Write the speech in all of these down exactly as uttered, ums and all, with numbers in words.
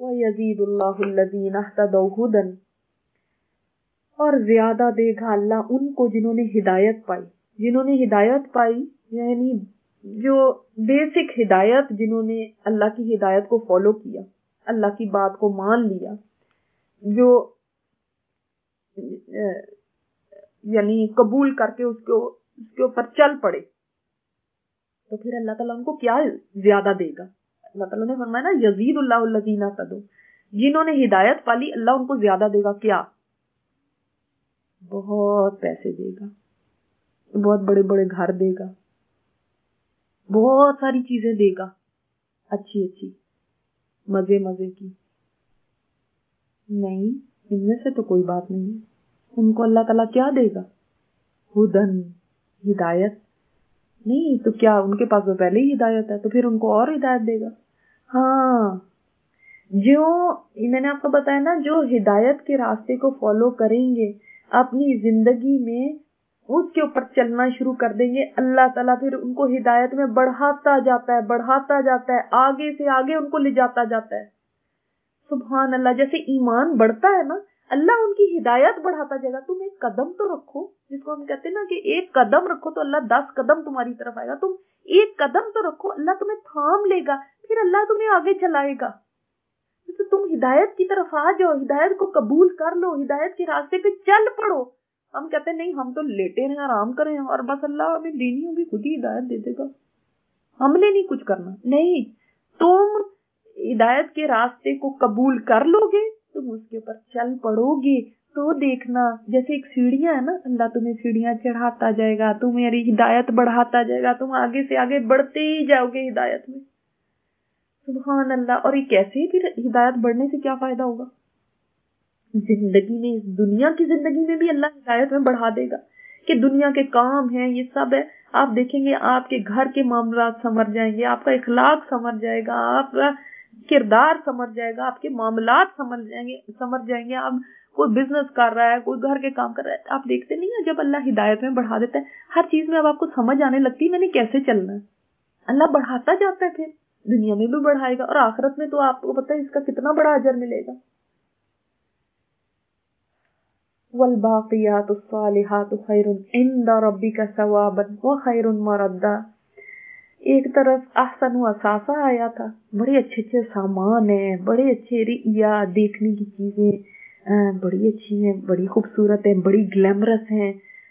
وَيَزِيدُ اللَّهُ الَّذِينَ اهْتَدَوْا هُدًى، اور زیادہ دے گا اللہ ان کو جنہوں نے ہدایت پائی. جنہوں نے ہدایت پائی یعنی جو بیسک ہدایت، جنہوں نے اللہ کی ہدایت کو فالو کیا، اللہ کی بات کو مان لیا، جو یعنی قبول کر کے اس کو اس کے اوپر چل پڑے، تو پھر اللہ تعالیٰ ان کو کیا زیادہ دے گا. اللہ تعالیٰ نے فرمایا نا یزید اللہ الذین اہتدوا، جنہوں نے ہدایت پالی اللہ ان کو زیادہ دے گا. کیا؟ بہت پیسے دے گا، بہت بڑے بڑے گھر دے گا، بہت ساری چیزیں دے گا، اچھی اچھی مزے مزے کی. نہیں، ان میں سے تو کوئی بات نہیں ہے. ان کو اللہ تعالیٰ کیا دے گا؟ ہدن، ہدایت. نہیں تو کیا ان کے پاس تو پہلے ہی ہدایت ہے، تو پھر ان کو اور ہدایت دے گا. ہاں، جو میں نے آپ کو بتایا نا، جو ہدایت کے راستے کو فالو کریں گے، اپنی زندگی میں اس کے اوپر چلنا شروع کر دیں گے، اللہ تعالیٰ پھر ان کو ہدایت میں بڑھاتا جاتا ہے، بڑھاتا جاتا ہے، آگے سے آگے ان کو لے جاتا جاتا ہے. سبحان اللہ. جیسے ایمان بڑھتا ہے نا، اللہ ان کی ہدایت بڑھاتا جائے گا. تم ایک قدم تو رکھو، جس کو ہم کہتے ہیں نا کہ ایک قدم رکھو تو اللہ دس قدم تمہاری طرف آئے گا. تم ایک قدم تو رکھو، اللہ تمہیں تھام لے گا، پھر اللہ تمہیں آگے چلائے گا. تو تم ہدایت کی طرف آ جاؤ، ہدایت کو قبول کر لو، ہدایت کے راستے پہ چل پڑو. ہم کہتے ہیں نہیں، ہم تو لیٹے رہیں، آرام کریں اور بس اللہ ہمیں دینی ہوگی خود ہی ہدایت دے دے گا، ہم نے نہیں کچھ کرنا. نہیں، تم ہدایت کے راستے کو قبول کر لو گے، تم اس کے اوپر چل پڑو گے تو دیکھنا جیسے ایک سیڑھیاں ہے نا، اللہ تمہیں سیڑھیاں چڑھاتا جائے گا، تمہاری ہدایت بڑھاتا جائے گا، تم آگے سے آگے بڑھتے ہی جاؤ گے ہدایت میں. سبحان اللہ. اور یہ کیسے پھر ہدایت بڑھنے سے کیا فائدہ ہوگا؟ زندگی میں، اس دنیا کی زندگی میں بھی اللہ ہدایت میں بڑھا دے گا کہ دنیا کے کام ہیں، یہ سب ہے، آپ دیکھیں گے آپ کے گھر کے معاملات سمجھ جائیں گے، آپ کا اخلاق سمجھ جائے گا، آپ کا کردار سمجھ جائے گا، آپ کے معاملات سمجھ جائیں گے سمجھ جائیں گے آپ کوئی بزنس کر رہا ہے، کوئی گھر کے کام کر رہا ہے، آپ دیکھتے نہیں ہیں جب اللہ ہدایت میں بڑھا دیتا ہے، ہر چیز میں اب آپ کو سمجھ آنے لگتی ہے میں نے کیسے چلنا ہے. اللہ بڑھاتا جاتا ہے، پھر دنیا میں بھی بڑھائے گا اور آخرت میں تو آپ کو پتہ ہے اس کا کتنا بڑا اجر ملے گا. والباقیات الصالحات خیر عند ربک ثوابا وخیر مردا. ایک طرف احسن و اثاثہ آیا تھا، بڑے اچھے اچھے سامان ہیں، بڑے اچھے رعیا دیکھنے کی چیزیں بڑی اچھی ہیں، بڑی خوبصورت ہیں، بڑی گلیمرس ہیں،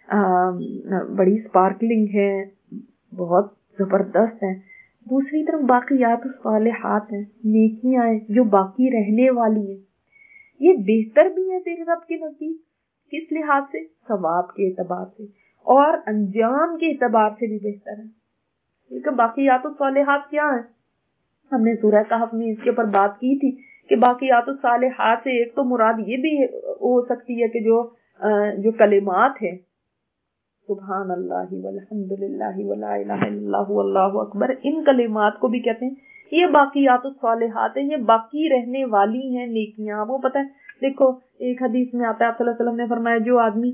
بڑی سپارکلنگ ہیں، بہت زبردست ہیں. دوسری طرف باقیات الصالحات ہیں، نیکیاں ہیں جو باقی رہنے والی ہیں. یہ بہتر بھی ہیں تیرے رب کے نزدیک. کس لحاظ سے؟ ثواب کے اعتبار سے اور انجام کے اعتبار سے بھی بہتر ہے. لیکن باقیات الصالحات کیا ہیں؟ ہم نے سورہ کہف میں اس کے اوپر بات کی تھی کہ باقیات الصالحات سے ایک تو مراد یہ بھی ہو سکتی ہے کہ جو جو کلمات ہیں، سبحان اللہ والحمد للہ ولا الہ الا اللہ واللہ اکبر، ان کلمات کو بھی کہتے ہیں یہ باقیات الصالحات ہیں، یہ باقی رہنے والی ہیں نیکیاں. وہ پتہ ہے دیکھو ایک حدیث میں آتا ہے آپ صلی اللہ علیہ وسلم نے فرمایا جو آدمی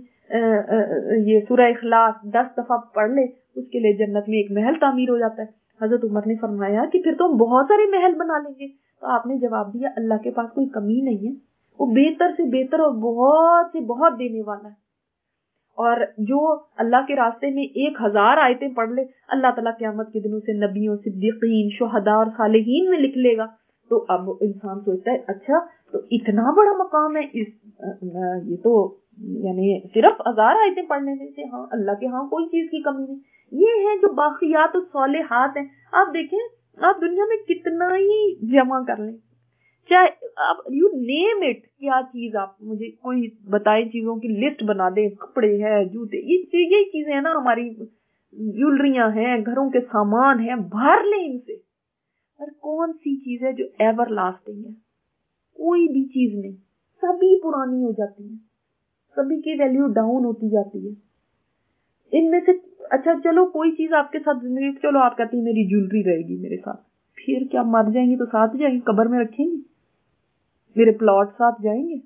یہ سورہ اخلاص دس دفعہ پڑھ لے اس کے لیے جنت میں ایک محل تعمیر ہو جاتا ہے. حضرت عمر نے فرمایا کہ پھر تو ہم بہت سارے محل بنا لیں گے. تو آپ نے جواب دیا اللہ کے پاس کوئی کمی نہیں ہے، وہ بہتر سے بہتر اور بہت سے بہت دینے والا ہے. اور جو اللہ کے راستے میں ایک ہزار آیتیں پڑھ لے اللہ تعالیٰ قیامت کے دنوں سے نبیوں، صدیقین، شہداء اور صالحین میں لکھ لے گا. تو اب انسان سوچتا ہے اچھا تو اتنا بڑا مقام ہے اس یہ تو یعنی صرف ہزار آیتیں پڑھنے سے ہاں اللہ کے ہاں کوئی چیز کی کمی نہیں. یہ ہے جو باقیات الصالحات ہیں. آپ دیکھیں آپ دنیا میں کتنا ہی جمع کر لیں، چاہے آپ یو نیم اٹ، کیا چیز آپ مجھے کوئی بتائیں، چیزوں کی لسٹ بنا دیں، کپڑے ہیں، جوتے، یہ چیزیں ہیں نا، ہماری جولریاں ہیں، گھروں کے سامان ہیں، بھر لیں ان سے. اور کون سی چیز ہے جو ایور لاسٹنگ ہے؟ کوئی بھی چیز نہیں، سبھی پرانی ہو جاتی ہیں، سبھی کی ویلیو ڈاؤن ہوتی جاتی ہے. ان میں سے اچھا چلو کوئی چیز آپ کے ساتھ زندگی، چلو آپ کہتی ہیں میری جولری رہے گی میرے ساتھ، پھر کیا مر جائیں گی تو ساتھ جائیں گی، قبر میں رکھیں گی؟ میرے پلاٹ ساتھ جائیں گے،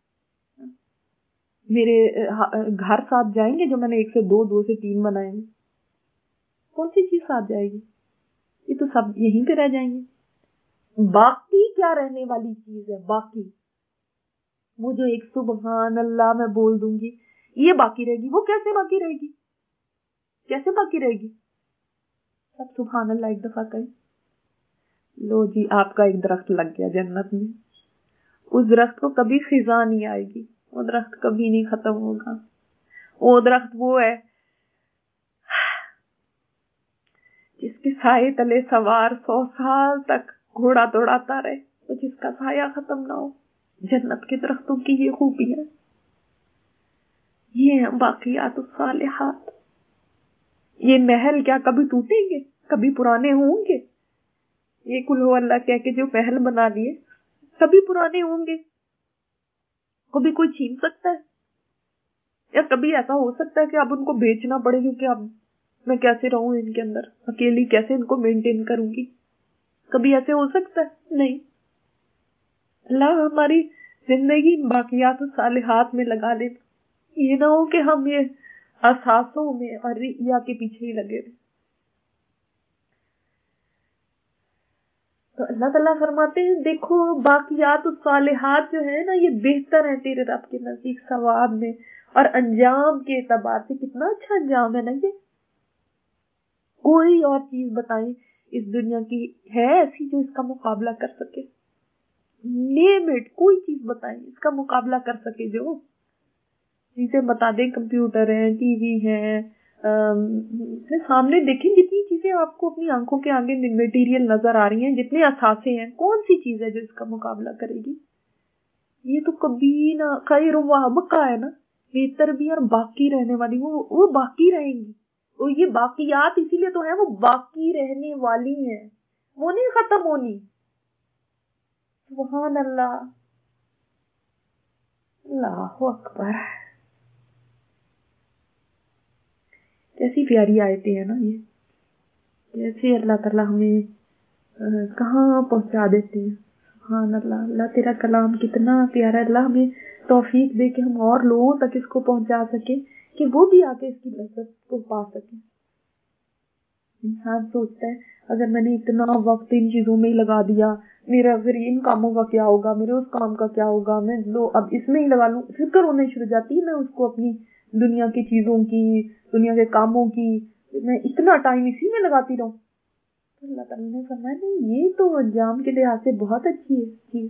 میرے گھر ساتھ جائیں گے جو میں نے ایک سے دو دو سے تین بنائے ہیں؟ کون سی چیز ساتھ جائے گی؟ یہ تو سب یہیں پہ رہ جائیں گے. باقی کیا رہنے والی چیز ہے باقی؟ وہ جو ایک سبحان اللہ میں بول دوں گی یہ باقی رہے گی، وہ کیسے باقی رہے گی؟ کیسے باقی رہے گی؟ سب سبحان اللہ ایک دفعہ کہیں، لو جی آپ کا ایک درخت لگ گیا جنت میں. اس درخت کو کبھی خزاں نہیں آئے گی، وہ درخت کبھی نہیں ختم ہوگا. وہ درخت وہ ہے جس کے سائے تلے سوار سو سال تک گھوڑا دوڑاتا رہے تو جس کا سایہ ختم نہ ہو. جنت کے درختوں کی یہ خوبی ہے، یہ ہیں باقیات الصالحات. یہ محل کیا کبھی ٹوٹیں گے؟ کبھی پرانے ہوں گے؟ یہ کل ہو اللہ کہہ کے جو محل بنا لیے کبھی پرانے ہوں گے؟ کبھی کوئی چھین سکتا ہے؟ یا کبھی ایسا ہو سکتا ہے کہ اب ان کو بیچنا پڑے کیونکہ اب میں کیسے رہوں ان کے اندر، اکیلی کیسے ان کو مینٹین کروں گی؟ کبھی ایسے ہو سکتا ہے؟ نہیں. اللہ ہماری زندگی باقیات الصالحات میں لگا لے، یہ نہ ہو کہ ہم یہ احساسوں میں اور ریا کے پیچھے ہی لگے رہے. تو اللہ تعالیٰ فرماتے ہیں دیکھو باقیات الصالحات جو ہے نا یہ بہتر ہیں تیرے رب کے نزدیک ثواب میں اور انجام کے اعتبار سے. کتنا اچھا انجام ہے نا یہ. کوئی اور چیز بتائیں اس دنیا کی ہے ایسی جو اس کا مقابلہ کر سکے؟ نیم اٹ، کوئی چیز بتائیں اس کا مقابلہ کر سکے جو جسے بتا دیں کمپیوٹر ہے، ٹی وی ہے، سامنے دیکھیں جتنی چیزیں آپ کو اپنی آنکھوں کے آگے میٹیریل نظر آ رہی ہیں، جتنے اثاثے ہیں، کون سی چیز ہے جو اس کا مقابلہ کرے گی؟ یہ تو کبھی نہ خیر و ابقا ہے نا، بہتر بھی اور باقی رہنے والی، وہ وہ باقی رہیں گی. وہ یہ باقیات اسی لیے تو ہے، وہ باقی رہنے والی ہیں، وہ نہیں ختم ہونی. سبحان اللہ، اللہ اکبر. کیسی پیاری آیتیں ہیں نا یہ، کیسے اللہ تعالیٰ ہمیں کہاں پہنچا دیتے ہیں. سبحان اللہ. اللہ تیرا کلام کتنا پیارا ہے. اللہ ہمیں توفیق دے کہ ہم اور لوگوں تک اس کو پہنچا سکیں کہ وہ بھی آ کے اس کی لذت کو پا سکیں. انسان سوچتا ہے اگر میں نے اتنا وقت ان چیزوں میں ہی لگا دیا، میرا پھر ان کاموں کا کیا ہوگا، میرے اس کام کا کیا ہوگا، میں لو اب اس میں ہی لگا لوں. فکر ہونے شروع جاتی ہے میں اس کو اپنی دنیا کی چیزوں کی، دنیا کے کاموں کی، میں اتنا ٹائم اسی میں لگاتی رہوں. اللہ تعالیٰ نے فرمایا نہیں، یہ تو انجام کے لحاظ سے بہت اچھی ہے چیز.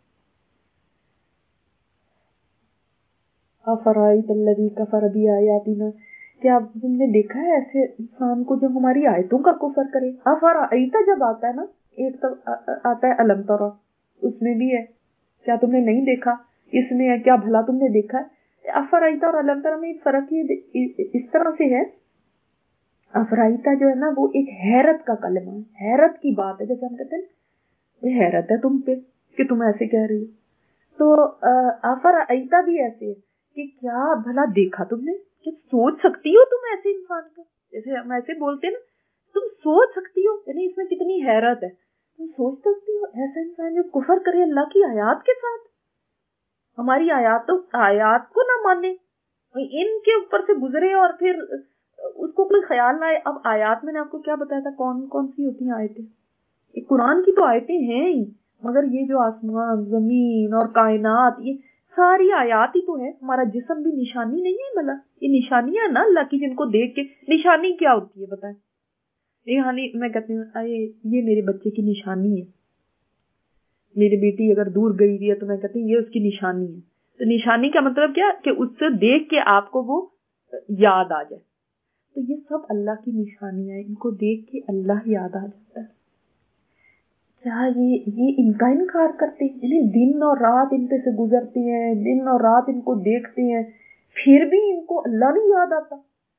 افرائیت الذی کفر بآیاتنا، کیا تم نے دیکھا ہے ایسے انسان کو جو ہماری آیتوں کا کفر کرے؟ افرائیت جب آتا ہے نا، ایک تو آتا ہے الم ترى، اس میں بھی ہے کیا تم نے نہیں دیکھا، اس میں ہے کیا بھلا تم نے دیکھا ہے. افرائیت اور الم ترى میں فرق یہ اس طرح سے ہے، افرائیتا جو ہے نا وہ ایک حیرت کا کلمہ ہے، حیرت کی بات ہے. جیسے ہم کہتے ہیں یہ حیرت ہے تم پہ کہ تم ایسے کہہ رہی ہو. تو افرائیتا بھی ایسے ہے کہ کیا بھلا دیکھا تم نے، کہ سوچ سکتی ہو تم ایسے انسان کو، جیسے ہم ایسے بولتے ہیں نا تم سوچ سکتی ہو، یعنی اس میں کتنی حیرت ہے. تم سوچ سکتی ہو ایسا انسان جو کفر کرے اللہ کی آیات کے ساتھ، ہماری آیات آیات کو نہ مانے، ان کے اوپر سے گزرے اور پھر اس کو کوئی خیال نہ آئے. اب آیات میں نے آپ کو کیا بتایا تھا کون کون سی ہوتی ہیں آیتیں؟ قرآن کی تو آیتیں ہیں ہی، مگر یہ جو آسمان زمین اور کائنات یہ ساری آیات ہی تو ہے. ہمارا جسم بھی نشانی نہیں ہے بھلا؟ یہ نشانیاں نا اللہ کی، جن کو دیکھ کے. نشانی کیا ہوتی ہے بتائیں؟ نشانی میں کہتی ہوں یہ میرے بچے کی نشانی ہے، میری بیٹی اگر دور گئی ہوئی ہے تو میں کہتی ہوں یہ اس کی نشانی ہے. تو نشانی کا مطلب کیا کہ اس سے دیکھ کے آپ کو وہ یاد آ جائے. تو یہ سب اللہ کی نشانیاں ہیں، ان کو دیکھ کے اللہ یاد آ جاتا ہے. کیا یہ یہ ان کا انکار کرتے ہیں؟ یعنی دن اور رات ان پہ سے گزرتے ہیں، دن اور رات ان کو دیکھتے ہیں، پھر بھی ان کو اللہ نہیں یاد آتا.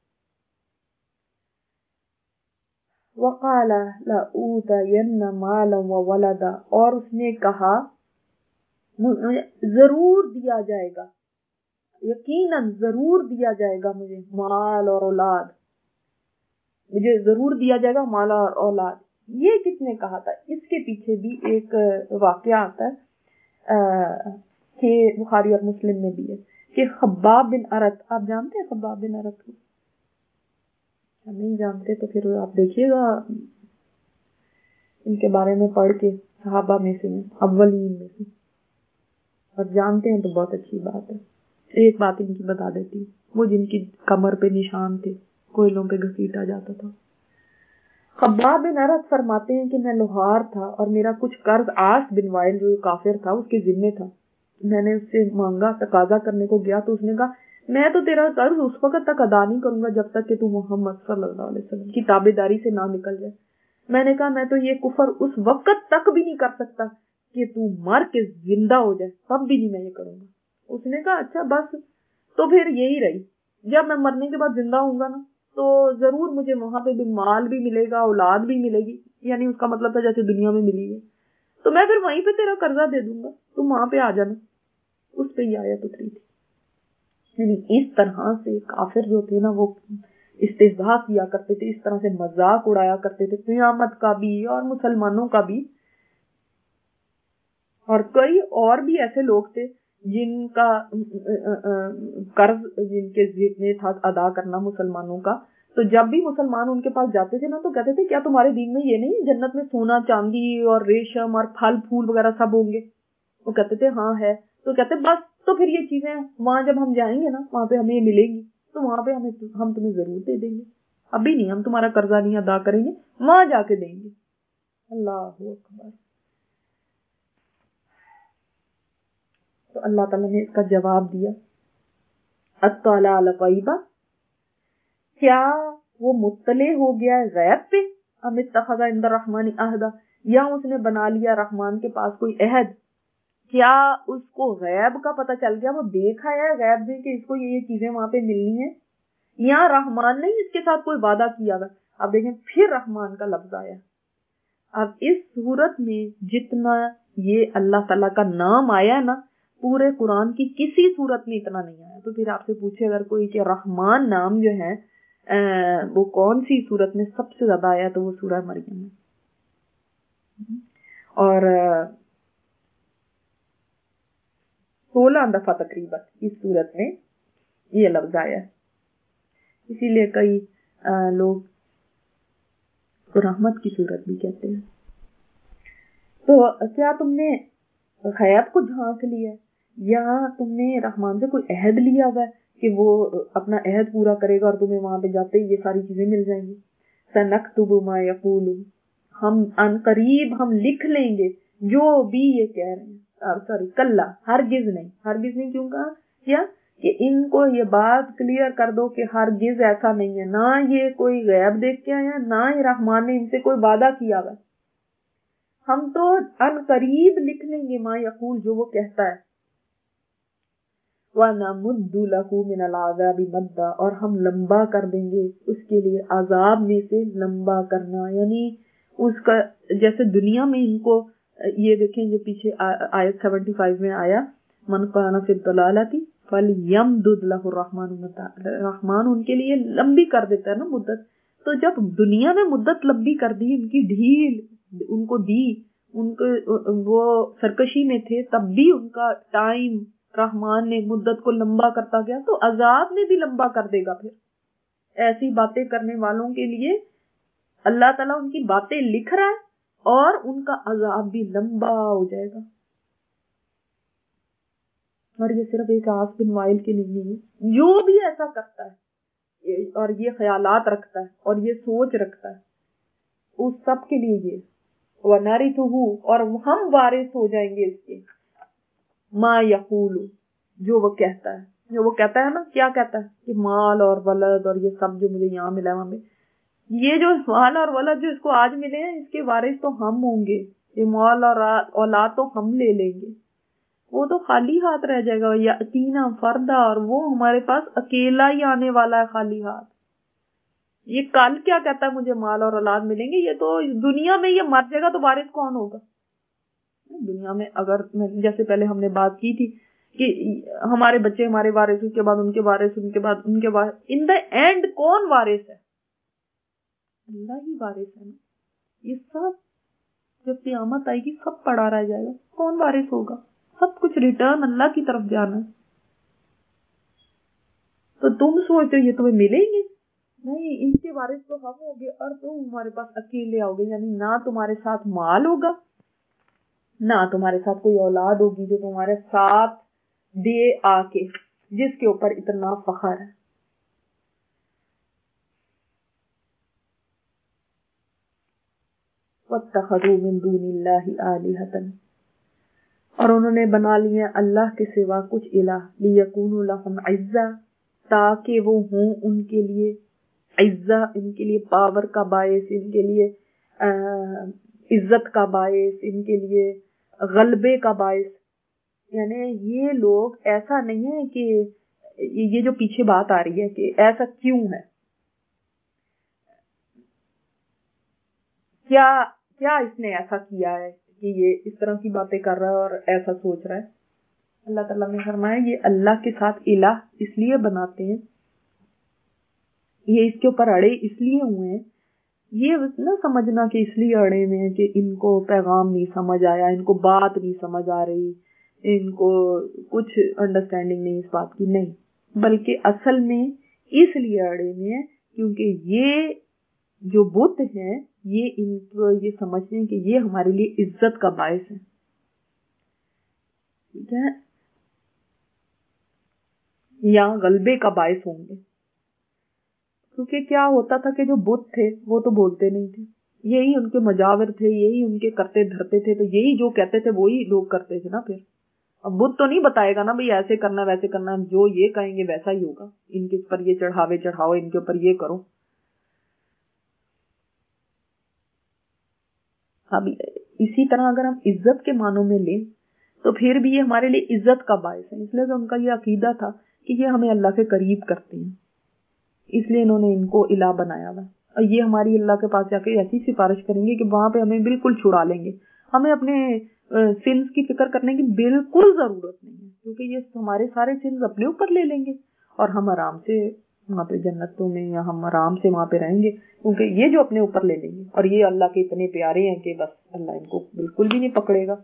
وَقَالَ لَأُوتَيَنَّ مَالًا وَوَلَدًا، اور اس نے کہا ضرور دیا جائے گا، یقیناً ضرور دیا جائے گا مجھے مال اور اولاد، مجھے ضرور دیا جائے گا مال اور اولاد. یہ کس نے کہا تھا؟ اس کے پیچھے بھی ایک واقعہ آتا ہے کہ بخاری اور مسلم میں بھی ہے کہ خباب بن ارت، آپ جانتے ہیں خباب بن ارت کو؟ نہیں جانتے تو پھر آپ دیکھیے گا ان کے بارے میں پڑھ کے صحابہ میں سے ہیں، اولین میں سے، اور جانتے ہیں تو بہت اچھی بات ہے۔ ایک بات ان کی بتا دیتی ہوں، وہ جن کی کمر پہ نشان تھے، کوئلوں پہ گھسیٹا جاتا تھا۔ خباب بن ارد فرماتے ہیں کہ میں لوہار تھا اور میرا کچھ قرض عاص بن وائل جو کافر تھا اس کے ذمے تھا۔ میں نے اس سے مانگا، تقاضا کرنے کو گیا تو اس نے کہا میں تو تیرا قرض اس وقت تک ادا نہیں کروں گا جب تک کہ تو محمد صلی اللہ علیہ وسلم کی تابعداری سے نہ نکل جائے۔ میں نے کہا میں تو یہ کفر اس وقت تک بھی نہیں کر سکتا کہ تو مر کے زندہ ہو جائے، تب بھی نہیں میں یہ کروں گا۔ اس نے کہا اچھا بس، تو پھر یہی رہی، جب میں مرنے کے بعد زندہ ہوں گا نا تو ضرور مجھے وہاں پہ بھی مال بھی ملے گا، اولاد بھی ملے گی، یعنی اس کا مطلب تھا جیسے دنیا میں ملی ہے، تو میں پھر وہیں پہ تیرا قرضہ دے دوں گا، تم وہاں پہ آ جانا۔ اس پہ یہ آیت اتری تھی۔ یعنی اس طرح سے کافر جو تھے نا وہ استہزاء کیا کرتے تھے، اس طرح سے مذاق اڑایا کرتے تھے قیامت کا بھی اور مسلمانوں کا بھی۔ اور کئی اور بھی ایسے لوگ تھے جن کا قرض جن کے ذمہ تھا ادا کرنا مسلمانوں کا، تو جب بھی مسلمان ان کے پاس جاتے تھے نا تو کہتے تھے کیا تمہارے دین میں یہ نہیں ہے جنت میں سونا چاندی اور ریشم اور پھل پھول وغیرہ سب ہوں گے؟ وہ کہتے تھے ہاں ہے۔ تو کہتے بس تو پھر یہ چیزیں وہاں جب ہم جائیں گے نا وہاں پہ ہمیں یہ ملیں گی تو وہاں پہ ہمیں ہم تمہیں ضرور دے دیں گے، ابھی نہیں، ہم تمہارا قرضہ نہیں ادا کریں گے، وہاں جا کے دیں گے۔ اللہ اکبر۔ تو اللہ تعالیٰ نے اس کا جواب دیا، اطلع علی الغیبہ، کیا وہ مطلع ہو گیا ہے غیب پہ، ام اتخذ عند الرحمن عہدا، یا اس نے بنا لیا رحمان کے پاس کوئی عہد؟ کیا اس کو غیب کا پتہ چل گیا، وہ دیکھا ہے غیب میں کہ اس کو یہ یہ چیزیں وہاں پہ ملنی ہیں، یا رحمان نے اس کے ساتھ کوئی وعدہ کیا گا؟ اب دیکھیں پھر رحمان کا لفظ آیا۔ اب اس صورت میں جتنا یہ اللہ تعالیٰ کا نام آیا ہے نا پورے قرآن کی کسی صورت میں اتنا نہیں آیا۔ تو پھر آپ سے پوچھے اگر کوئی کہ رحمان نام جو ہے وہ کون سی صورت میں سب سے زیادہ آیا تو وہ سورہ مریم میں، اور سولہ دفعہ تقریباً اس صورت میں یہ لفظ آیا ہے۔ اسی لیے کئی لوگ رحمت کی صورت بھی کہتے ہیں۔ تو کیا تم نے غیب کو جھانک لیا یا تم نے رحمان سے کوئی عہد لیا ہوا ہے کہ وہ اپنا عہد پورا کرے گا اور تمہیں وہاں پہ جاتے ہی یہ ساری چیزیں مل جائیں گی؟ سنکتب ما یقول، ہم ان قریب ہم لکھ لیں گے جو بھی یہ کہہ رہے ہیں، سوری کلا، ہرگز نہیں، ہرگز نہیں کیوں کہا کیا کہ ان کو یہ بات کلیئر کر دو کہ ہرگز ایسا نہیں ہے، نہ یہ کوئی غیب دیکھ کے آئے ہیں، نہ ہی رحمان نے ان سے کوئی وعدہ کیا ہوا، ہم تو ان قریب لکھ لیں گے ما یقول جو وہ کہتا ہے، وَنَمُدُّ لَهُ مِنَ الْعَذَابِ مَدًّا، اور ہم لمبا کر دیں گے اس کے لیے عذاب میں سے لمبا کرنا، یعنی اس کا جیسے دنیا میں ان کو یہ دیکھیں جو پیچھے آیت سیونٹی فائیو میں آیا من کان فی الضلالۃ فلیمدد لہ الرحمن مدًّا، رحمان ان کے لیے لمبی کر دیتا ہے نا مدت، تو جب دنیا میں مدت لمبی کر دی، ان کی ڈھیل ان کو دی، ان کو وہ سرکشی میں تھے تب بھی ان کا ٹائم رحمان نے مدت کو لمبا کرتا گیا، تو عذاب میں بھی لمبا کر دے گا۔ پھر ایسی باتیں کرنے والوں کے لیے اللہ تعالیٰ ان کی باتیں لکھ رہا ہے اور ان کا عذاب بھی لمبا ہو جائے گا۔ اور یہ صرف ایک عاص بن وائل کے لیے ہے، جو بھی ایسا کرتا ہے اور یہ خیالات رکھتا ہے اور یہ سوچ رکھتا ہے اس سب کے لیے یہ وَنَرِثُهُ، اور ہم وارث ہو جائیں گے اس کے، ما یقول، جو وہ کہتا ہے، جو وہ کہتا ہے نا، کیا کہتا ہے کہ مال اور ولد اور یہ سب جو مجھے یہاں ملا وہاں میں، یہ جو مال اور ولد جو اس کو آج ملے ہیں اس کے وارث تو ہم ہوں گے، یہ مال اور اولاد تو ہم لے لیں گے، وہ تو خالی ہاتھ رہ جائے گا، یاتینا فردا، اور وہ ہمارے پاس اکیلا ہی آنے والا ہے خالی ہاتھ۔ یہ کل کیا کہتا ہے مجھے مال اور اولاد ملیں گے، یہ تو دنیا میں یہ مر جائے گا تو وارث کون ہوگا؟ دنیا میں اگر جیسے پہلے ہم نے بات کی تھی کہ ہمارے بچے ہمارے وارث، اس کے بعد ان کے وارث، ان کے بعد ان کے وارث، ان دا اینڈ کون وارث ہے؟ اللہ ہی وارث ہے نا۔ یہ سب جب قیامت آئے گی سب پڑا رہ جائے گا، کون وارث ہوگا؟ سب کچھ ریٹرن اللہ کی طرف جانا ہے۔ تو تم سوچتے ہو یہ تمہیں ملیں گے؟ نہیں ان کے وارث تو ہم ہوں گے اور تم ہمارے پاس اکیلے آؤ گے، یعنی نہ تمہارے ساتھ مال ہوگا نہ تمہارے ساتھ کوئی اولاد ہوگی جو تمہارے ساتھ دے آ کے جس کے اوپر اتنا فخر ہے. وَاتَّخَذُوا مِن دُونِ اللَّهِ آلِهَةً، اور انہوں نے بنا لیے اللہ کے سوا کچھ الہ، لِيَكُونُوا لَهُمْ عِزًّا، تاکہ وہ ہوں ان کے لیے عزہ، ان کے لیے پاور کا باعث، ان کے لیے عزت کا باعث، ان کے لیے غلبے کا باعث. یعنی یہ لوگ ایسا نہیں ہے کہ یہ جو پیچھے بات آ رہی ہے کہ ایسا کیوں ہے، کیا کیا اس نے ایسا کیا ہے کہ یہ اس طرح کی باتیں کر رہا ہے اور ایسا سوچ رہا ہے. اللہ تعالیٰ نے فرمایا یہ اللہ کے ساتھ الہ اس لیے بناتے ہیں، یہ اس کے اوپر اڑے اس لیے ہوئے ہیں. یہ نہ سمجھنا کہ اس لیے اڑے ہوئے ہیں کہ ان کو پیغام نہیں سمجھ آیا، ان کو بات نہیں سمجھ آ رہی، ان کو کچھ انڈرسٹینڈنگ نہیں اس بات کی، نہیں، بلکہ اصل میں اس لیے اڑے ہوئے ہیں کیونکہ یہ جو بت ہیں یہ ان کو یہ سمجھتے ہیں کہ یہ ہمارے لیے عزت کا باعث ہے. ٹھیک ہے، یا غلبے کا باعث ہوں گے. کیونکہ کیا ہوتا تھا کہ جو بت تھے وہ تو بولتے نہیں تھے، یہی ان کے مجاور تھے، یہی ان کے کرتے دھرتے تھے، تو یہی جو کہتے تھے وہی لوگ کرتے تھے نا. پھر اب بت تو نہیں بتائے گا نا بھئی ایسے کرنا ویسے کرنا، جو یہ کہیں گے ویسا ہی ہوگا، ان کے اوپر یہ چڑھاوے چڑھاؤ، ان کے اوپر یہ کرو. اب اسی طرح اگر ہم عزت کے معنوں میں لیں تو پھر بھی یہ ہمارے لیے عزت کا باعث ہے، اس لیے کہ ان کا یہ عقیدہ تھا کہ یہ ہمیں اللہ کے قریب کرتے ہیں، اس لیے انہوں نے ان کو الہ بنایا ہوا. اور یہ ہماری اللہ کے پاس جا کے ایسی سفارش کریں گے کہ وہاں پہ ہمیں بالکل چھڑا لیں گے. ہمیں اپنے سنز کی فکر کرنے کی بالکل ضرورت نہیں ہے، کیونکہ یہ ہمارے سارے سنز اپنے اوپر لے لیں گے اور ہم آرام سے وہاں پہ جنتوں میں یا ہم آرام سے وہاں پہ رہیں گے، کیونکہ یہ جو اپنے اوپر لے لیں گے. اور یہ اللہ کے اتنے پیارے ہیں کہ بس اللہ ان کو بالکل بھی نہیں پکڑے گا.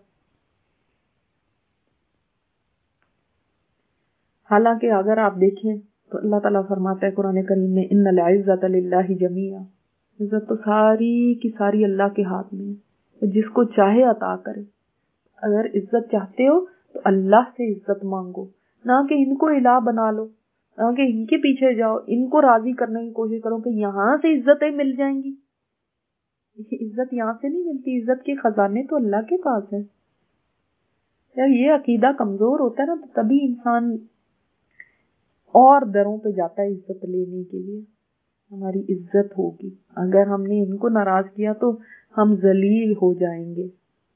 حالانکہ اگر آپ دیکھیں تو اللہ تعالیٰ فرماتا ہے قرآن کریم میں ان العزت للہ جمیعا، عزت تو ساری کی ساری اللہ کے ہاتھ میں ہے، جس کو چاہے عطا کرے. اگر عزت چاہتے ہو تو اللہ سے عزت مانگو، نہ کہ ان کو الہ بنا لو، نہ کہ ان کے پیچھے جاؤ، ان کو راضی کرنے کی کوشش کرو کہ یہاں سے عزتیں مل جائیں گی. عزت یہاں سے نہیں ملتی، عزت کے خزانے تو اللہ کے پاس ہے. جب یہ عقیدہ کمزور ہوتا ہے نا تو تبھی انسان اور دروں پہ جاتا ہے عزت لینے کے لیے. ہماری عزت ہوگی، اگر ہم نے ان کو ناراض کیا تو ہم ذلیل ہو جائیں گے.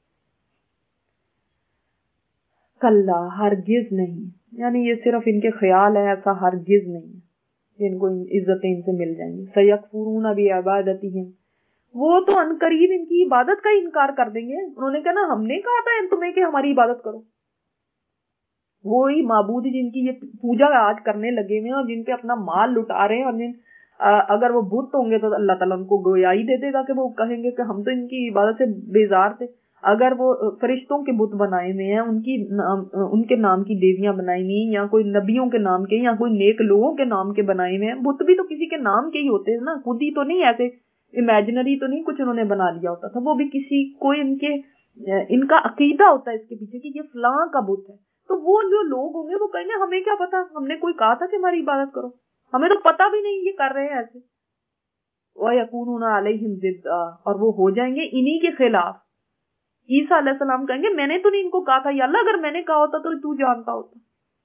کلا، ہرگز نہیں، یعنی یہ صرف ان کے خیال ہے، ایسا ہرگز نہیں ہے ان کو عزتیں ان سے مل جائیں گی. سیکفرون بعبادتہم، وہ تو ان قریب ان کی عبادت کا انکار کر دیں گے. انہوں نے کہا نا ہم نے کہا تھا تمہیں کہ ہماری عبادت کرو. وہی معبود جن کی یہ پوجا آج کرنے لگے ہوئے ہیں اور جن پہ اپنا مال لٹا رہے ہیں، اور جن اگر وہ بت ہوں گے تو اللہ تعالیٰ ان کو گویائی دے دے گا کہ وہ کہیں گے کہ ہم تو ان کی عبادت سے بیزار تھے. اگر وہ فرشتوں کے بت بنائے ہوئے ہیں، ان کی ان کے نام کی دیویاں بنائی ہوئی، یا کوئی نبیوں کے نام کے یا کوئی نیک لوگوں کے نام کے بنائے ہوئے ہیں، بت بھی تو کسی کے نام کے ہی ہوتے ہیں نا، خود ہی تو نہیں، ایسے امیجنری تو نہیں کچھ انہوں نے بنا لیا ہوتا تھا. وہ بھی کسی کوئی ان کے ان کا عقیدہ ہوتا ہے اس کے پیچھے کہ یہ فلاں کا بت ہے. تو وہ جو لوگ ہوں گے وہ کہیں گے ہمیں کیا پتا، ہم نے کوئی کہا تھا کہ ہماری عبادت کرو، ہمیں تو پتا بھی نہیں یہ کر رہے ہیں ایسے. وَيَكُونُونَ عَلَيْهِمْ ضِدًّا، اور وہ ہو جائیں گے انہی کے خلاف. عیسیٰ علیہ السلام کہیں گے میں نے تو نہیں ان کو کہا تھا، یا اللہ اگر میں نے کہا ہوتا تو تو جانتا ہوتا،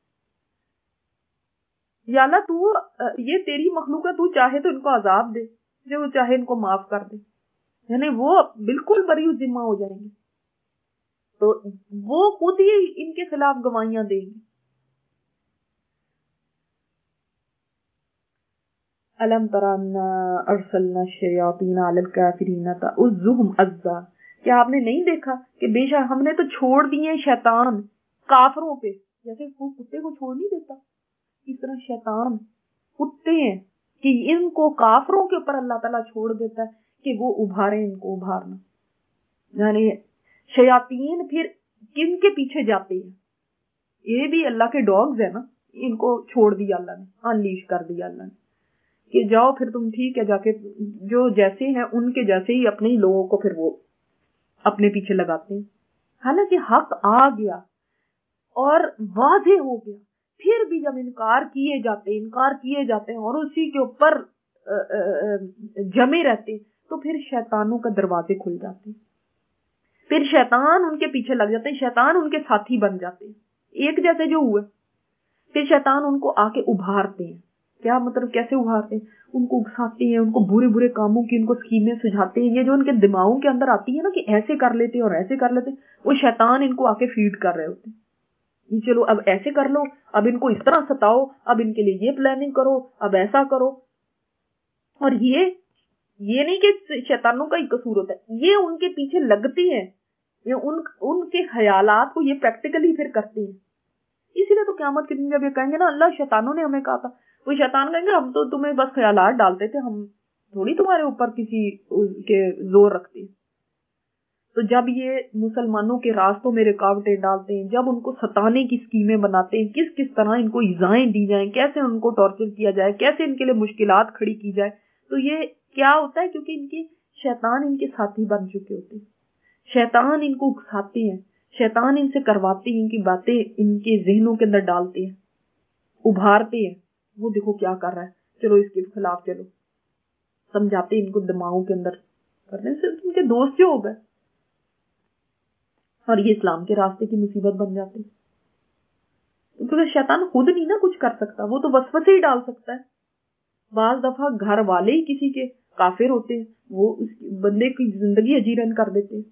یا اللہ تو یہ تیری مخلوق ہے، تو چاہے تو ان کو عذاب دے، جو چاہے ان کو معاف کر دے. یعنی وہ بالکل بری ذمہ ہو جائیں گے، تو وہ خود ہی ان کے خلاف گواہیاں دیں گے. الم ترانا ارسلنا الشیاطین علی الکافرین تعزهم عزا، کیا آپ نے نہیں دیکھا کہ بے شک ہم نے تو چھوڑ دیے شیطان کافروں پہ، جیسے وہ کتے کو چھوڑ نہیں دیتا، اس طرح شیطان کتے ہیں کہ ان کو کافروں کے اوپر اللہ تعالیٰ چھوڑ دیتا ہے کہ وہ ابھارے ان کو ابھارنا. یعنی شیاطین پھر کن کے پیچھے جاتے ہیں؟ یہ بھی اللہ کے ڈاگز ہے نا، ان کو چھوڑ دیا اللہ نے، انلیش کر دیا اللہ نے. کہ جاؤ پھر تم ٹھیک ہے جا کے جو جیسے ہیں ان کے جیسے ہی اپنے ہی لوگوں کو پھر وہ اپنے پیچھے لگاتے ہیں. حالانکہ حق آ گیا اور واضح ہو گیا، پھر بھی جب انکار کیے جاتے انکار کیے جاتے ہیں اور اسی کے اوپر جمے رہتے ہیں تو پھر شیطانوں کا دروازے کھل جاتے ہیں، پھر شیطان ان کے پیچھے لگ جاتے ہیں، شیطان ان کے ساتھی بن جاتے ہیں ایک جیسے جو ہوئے. پھر شیطان ان کو آ کے ابھارتے ہیں. کیا مطلب کیسے ابھارتے ہیں؟ ان کو اکساتے ہیں، ان کو برے برے کاموں کی ان کو اسکیمیں سجھاتے ہیں. یہ جو ان کے دماغوں کے اندر آتی ہے نا کہ ایسے کر لیتے اور ایسے کر لیتے، وہ شیطان ان کو آ کے فیڈ کر رہے ہوتے ہیں. چلو اب ایسے کر لو، اب ان کو اس طرح ستاؤ، اب ان کے لیے یہ پلاننگ کرو، اب ایسا کرو. اور یہ یہ نہیں کہ شیطانوں کا ہی قصور ہوتا ہے، یہ ان کے پیچھے لگتی ہیں، یہ ان ان کے خیالات کو یہ پریکٹیکلی پھر کرتے ہیں. اسی لیے تو قیامت کے دن جب یہ کہیں گے نا اللہ شیطانوں نے ہمیں کہا تھا، وہ شیطان کہیں گے ہم تو تمہیں بس خیالات ڈالتے تھے، ہم تھوڑی تمہارے اوپر کسی کے زور رکھتے. تو جب یہ مسلمانوں کے راستوں میں رکاوٹیں ڈالتے ہیں، جب ان کو ستانے کی اسکیمیں بناتے ہیں، کس کس طرح ان کو ایذائیں دی جائیں، کیسے ان کو ٹارچر کیا جائے، کیسے ان کے لیے مشکلات کھڑی کی جائے، تو یہ کیا ہوتا ہے؟ کیونکہ ان کی شیطان ان کے ساتھی بن چکے ہوتے ہیں، شیطان ان کو اکساتے ہیں، شیطان ان سے کرواتے ہیں، ان کی باتیں ان کے ذہنوں کے اندر ڈالتے ہیں، ابھارتے ہیں. وہ دیکھو کیا کر رہا ہے، چلو اس کے خلاف چلو، سمجھاتے ہیں ان کو دماغوں کے اندر کرنے سے ان کے دوست جو ہو گئے اور یہ اسلام کے راستے کی مصیبت بن جاتی. کیونکہ شیطان خود نہیں نا کچھ کر سکتا، وہ تو وسوسے ہی ڈال سکتا ہے. بعض دفعہ گھر والے ہی کسی کے کافر ہوتے ہیں، وہ اس بندے کی زندگی اجیرن کر دیتے ہیں.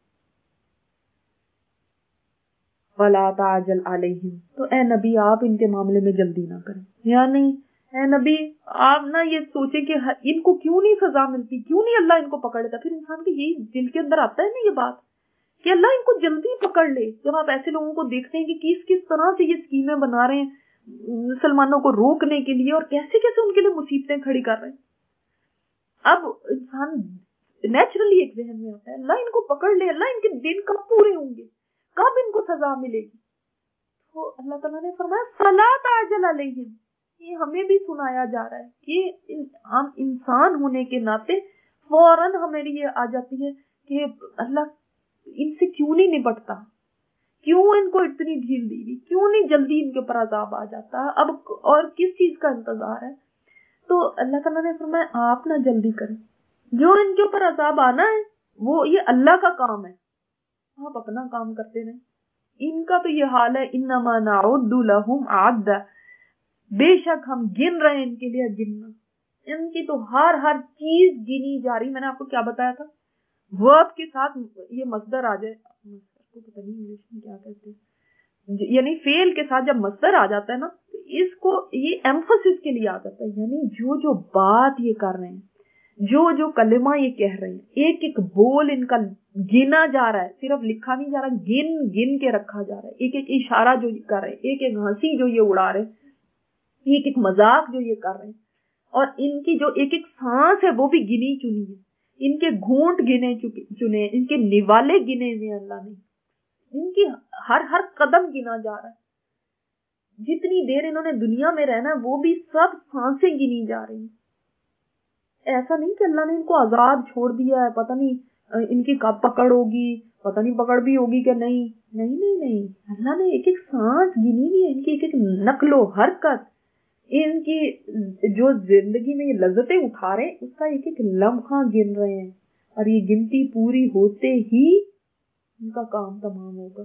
وَلَا تَعْجَلْ عَلَيْهِمْ، تو اے نبی آپ ان کے معاملے میں جلدی نہ کریں. یعنی اے نبی آپ نہ یہ سوچیں کہ ان کو کیوں نہیں سزا ملتی، کیوں نہیں اللہ ان کو پکڑ لیتا. پھر انسان کے یہی دل کے اندر آتا ہے نا یہ بات کہ اللہ ان کو جلدی پکڑ لے. جب آپ ایسے لوگوں کو دیکھتے ہیں کہ کس کس طرح سے یہ اسکیمیں بنا رہے ہیں مسلمانوں کو روکنے کے لیے اور کیسے کیسے ان کے لیے مصیبتیں کھڑی کر رہے ہیں، اب انسان نیچرلی ایک ذہن میں آتا ہے اللہ ان کو پکڑ لے، اللہ ان کے دن کب پورے ہوں گے، کب ان کو سزا ملے گی. تو اللہ تعالیٰ نے فرمایا فَلَا تَعْجَلْ عَلَيْهِمْ. یہ ہمیں بھی سنایا جا رہا ہے کہ ہم انسان ہونے کے ناطے فوراً ہمیں یہ آ جاتی ہے کہ اللہ ان سے کیوں نہیں نپٹتا، کیوں ان کو اتنی ڈھیل دی گئی، کیوں نہیں جلدی ان کے اوپر عذاب آ جاتا، اب اور کس چیز کا انتظار ہے. تو اللہ تعالیٰ نے فرمایا آپ نہ جلدی کریں، جو ان کے اوپر عذاب آنا ہے وہ یہ اللہ کا کام ہے، آپ اپنا کام کرتے رہیں. ان کا تو یہ حال ہے انما نعد لهم عدا، بے شک ہم گن رہے ہیں ان کے لیے گننا. ان کی تو ہر ہر چیز گنی جا رہی. میں نے آپ کو کیا بتایا تھا، ورب کے ساتھ یہ مصدر آ جائے، مصدر کو پتہ نہیں انگلش میں کیا کہتے ہیں، یعنی فعل کے ساتھ جب مصدر آ جاتا ہے نا اس کو یہ ایمفسس کے لیے آ جاتا ہے. یعنی جو جو بات یہ کر رہے ہیں، جو جو کلمہ یہ کہہ رہے ہیں، ایک ایک بول ان کا گنا جا رہا ہے، صرف لکھا نہیں جا رہا، گن گن کے رکھا جا رہا ہے. ایک ایک اشارہ جو یہ کر رہے ہیں، ایک ایک ہنسی جو یہ اڑا رہے ہیں، ایک ایک مذاق جو یہ کر رہے ہیں، اور ان کی جو ایک ایک سانس ہے وہ بھی گنی چنی ہے، ان کے گھونٹ گنے چنے، ان کے نوالے گنے ہوئے اللہ نے، ان کی ہر ہر قدم گنا جا رہا ہے. جتنی دیر انہوں نے دنیا میں رہنا ہے وہ بھی سب سانسیں گنی جا رہی ہیں. ایسا نہیں کہ اللہ نے ان کو آزاد چھوڑ دیا ہے، پتہ نہیں ان کی کب پکڑ ہوگی، پتہ نہیں پکڑ بھی ہوگی کہ نہیں. نہیں نہیں نہیں، اللہ نے ایک ایک سانس گنی ہوئی ہے، ان کی ایک ایک نقل و حرکت، ان کی جو زندگی میں یہ لذتیں اٹھا رہے ہیں اس کا ایک ایک لمحہ گن رہے ہیں، اور یہ گنتی پوری ہوتے ہی ان کا کام تمام ہوگا.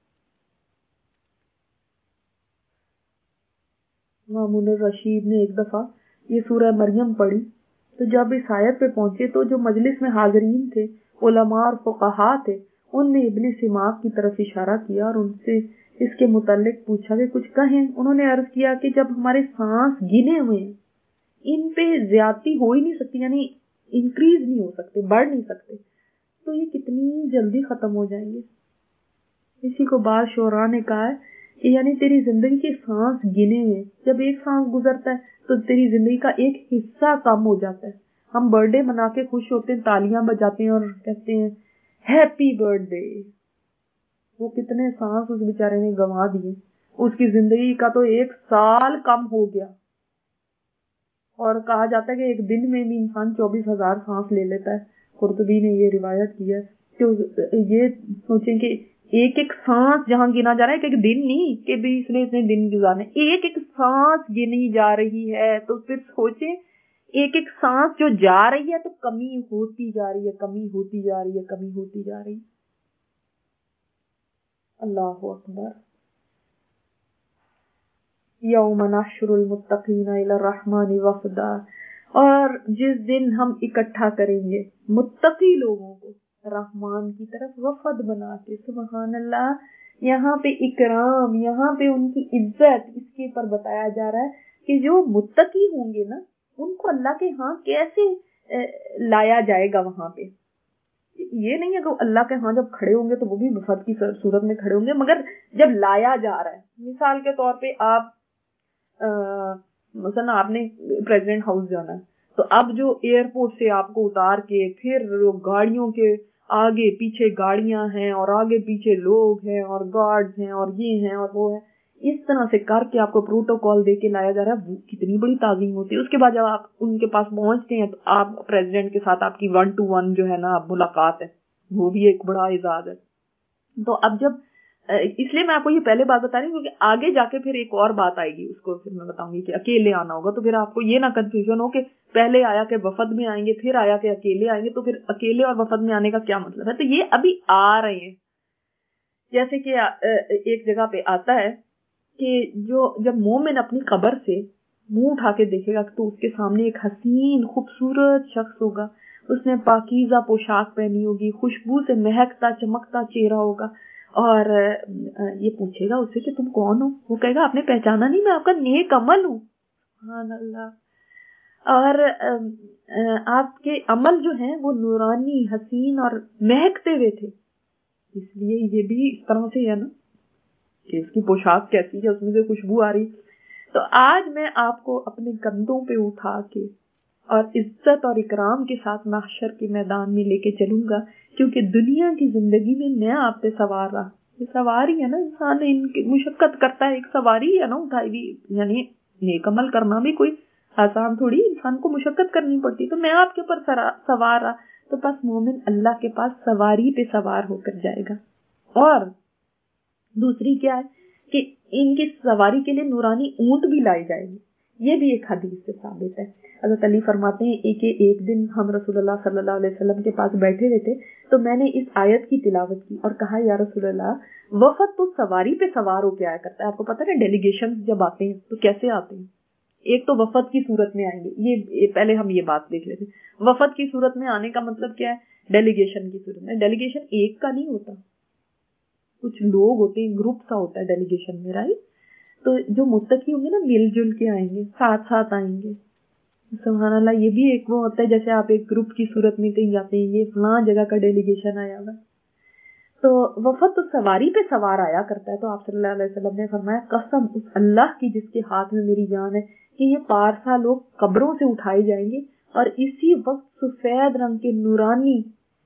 مامون الرشید نے ایک دفعہ یہ سورہ مریم پڑھی تو جب اس آیت پہ پہنچے تو جو مجلس میں حاضرین تھے، علماء اور فقہاء تھے، ان نے ابن سماک کی طرف اشارہ کیا اور ان سے اس کے متعلق پوچھا کہ کچھ کہیں. انہوں نے عرض کیا کہ جب ہمارے سانس گنے ہوئے ہیں ان پہ زیادتی ہو ہی نہیں سکتی، یعنی انکریز نہیں ہو سکتے، بڑھ نہیں سکتے، تو یہ کتنی جلدی ختم ہو جائیں گے. اسی کو بعض شعراء نے کہا ہے کہ یعنی تیری زندگی کے سانس گنے ہوئے، جب ایک سانس گزرتا ہے تو تیری زندگی کا ایک حصہ کم ہو جاتا ہے. ہم برتھ ڈے منا کے خوش ہوتے ہیں، تالیاں بجاتے ہیں اور کہتے ہیں ہیپی برتھ ڈے. وہ کتنے سانس اس بیچارے نے گنوا دیے، اس کی زندگی کا تو ایک سال کم ہو گیا. اور کہا جاتا ہے کہ ایک دن میں بھی انسان چوبیس ہزار سانس لے لیتا ہے. قرطبی نے یہ روایت کی ہے. تو یہ سوچیں کہ ایک ایک سانس جہاں گنا جا رہا ہے، ایک ایک دن نہیں کہ بھی اس نے اتنے دن گزارے، ایک ایک سانس گنی جا رہی ہے. تو پھر سوچیں ایک ایک سانس جو جا رہی ہے تو کمی ہوتی جا رہی ہے، کمی ہوتی جا رہی ہے، کمی ہوتی جا رہی ہے. اللہ اکبر. یوم نحشر المتقین الی الرحمن وفدا، اور جس دن ہم اکٹھا کریں گے متقی لوگوں کو رحمان کی طرف وفد بنا کے. سبحان اللہ. یہاں پہ اکرام، یہاں پہ ان کی عزت اس کے پر بتایا جا رہا ہے کہ جو متقی ہوں گے نا ان کو اللہ کے ہاں کیسے لایا جائے گا. وہاں پہ یہ نہیں ہے کہ اللہ کے ہاں جب کھڑے ہوں گے تو وہ بھی وفد کی صورت میں کھڑے ہوں گے، مگر جب لایا جا رہا ہے، مثال کے طور پہ آپ مثلا آپ نے پریزیڈنٹ ہاؤس جانا ہے، تو اب جو ایئرپورٹ سے آپ کو اتار کے پھر گاڑیوں کے آگے پیچھے گاڑیاں ہیں اور آگے پیچھے لوگ ہیں اور گارڈز ہیں اور یہ ہیں اور وہ ہے، اس طرح سے کر کے آپ کو پروٹوکال دے کے لایا جا رہا ہے. وہ کتنی بڑی تعظیم ہوتی ہے. اس کے بعد جب آپ ان کے پاس پہنچتے ہیں تو آپ پریزیڈنٹ کے ساتھ آپ کی ون ٹو ون جو ہے نا آپ ملاقات ہے، وہ بھی ایک بڑا اعزاز ہے. تو اب جب اس لیے میں آپ کو یہ پہلے بات بتا رہی ہوں کیونکہ آگے جا کے پھر ایک اور بات آئے گی، اس کو پھر میں بتاؤں گی کہ اکیلے آنا ہوگا. تو پھر آپ کو یہ نہ کنفیوژن ہو کہ پہلے آیا کہ وفد میں آئیں گے، پھر آیا کہ اکیلے آئیں گے. تو پھر اکیلے اور وفد میں آنے کا کیا مطلب ہے؟ تو یہ ابھی آ رہے ہیں. جیسے کہ ایک جگہ پہ آتا ہے کہ جو جب مومن اپنی قبر سے منہ اٹھا کے دیکھے گا تو اس کے سامنے ایک حسین خوبصورت شخص ہوگا. اس نے پاکیزہ پوشاک پہنی ہوگی، خوشبو سے مہکتا چمکتا چہرہ ہوگا، اور یہ پوچھے گا اس سے کہ تم کون ہو؟ وہ کہے گا آپ نے پہچانا نہیں، میں آپ کا نیک عمل ہوں. سبحان اللہ. اور آپ کے عمل جو ہیں وہ نورانی، حسین اور مہکتے ہوئے تھے. اس لیے یہ بھی اس طرح سے ہے نا کہ اس کی پوشاک کیسی ہے، اس میں سے خوشبو آ رہی. تو آج میں آپ کو اپنے کندھوں پہ اٹھا کے اور عزت اور اکرام کے ساتھ محشر کے میدان میں لے کے چلوں گا، کیونکہ دنیا کی زندگی میں میں آپ پہ سوار رہا. یہ سواری ہے نا، انسان ان کی مشقت کرتا ہے، ایک سواری ہے نا اٹھائی بھی. یعنی نیک عمل کرنا بھی کوئی آسان تھوڑی، انسان کو مشقت کرنی پڑتی. تو میں آپ کے اوپر سوار رہا، تو بس مومن اللہ کے پاس سواری پہ سوار ہو کر جائے گا. اور دوسری کیا ہے کہ ان کی سواری کے لیے نورانی اونٹ بھی لائی جائے گی. یہ بھی ایک حدیث سے ثابت ہے. حضرت علی فرماتے ہیں ایک ایک دن ہم رسول اللہ صلی اللہ علیہ وسلم کے پاس بیٹھے ہوئے تھے تو میں نے اس آیت کی تلاوت کی اور کہا یا رسول اللہ وفد تو سواری پہ سوار ہو کے آیا کرتا ہے. آپ کو پتا ہے ڈیلیگیشن جب آتے ہیں تو کیسے آتے ہیں؟ ایک تو وفد کی صورت میں آئیں گے. یہ پہلے ہم یہ بات دیکھ لیتے ہیں. وفد کی صورت میں آنے کا مطلب کیا ہے؟ ڈیلیگیشن کی صورت میں. ڈیلیگیشن ایک کا نہیں ہوتا، کچھ لوگ ہوتے ہیں، گروپ سا ہوتا ہے ڈیلیگیشن میں، رائٹ؟ تو جو متقی ہوں گے نا مل جل کے آئیں گے، ساتھ ساتھ آئیں گے. سبحان اللہ. یہ بھی ایک وہ ہوتا ہے جیسے آپ ایک گروپ کی صورت میں کہیں جاتے ہیں، یہ فلاں جگہ کا ڈیلیگیشن آیا ہوا. تو وفد تو سواری پہ سوار آیا کرتا ہے. تو آپ صلی اللہ علیہ وسلم نے فرمایا قسم اس اللہ کی جس کے ہاتھ میں میری جان ہے کہ یہ پارسا لوگ قبروں سے اٹھائے جائیں گے اور اسی وقت سفید رنگ کے نورانی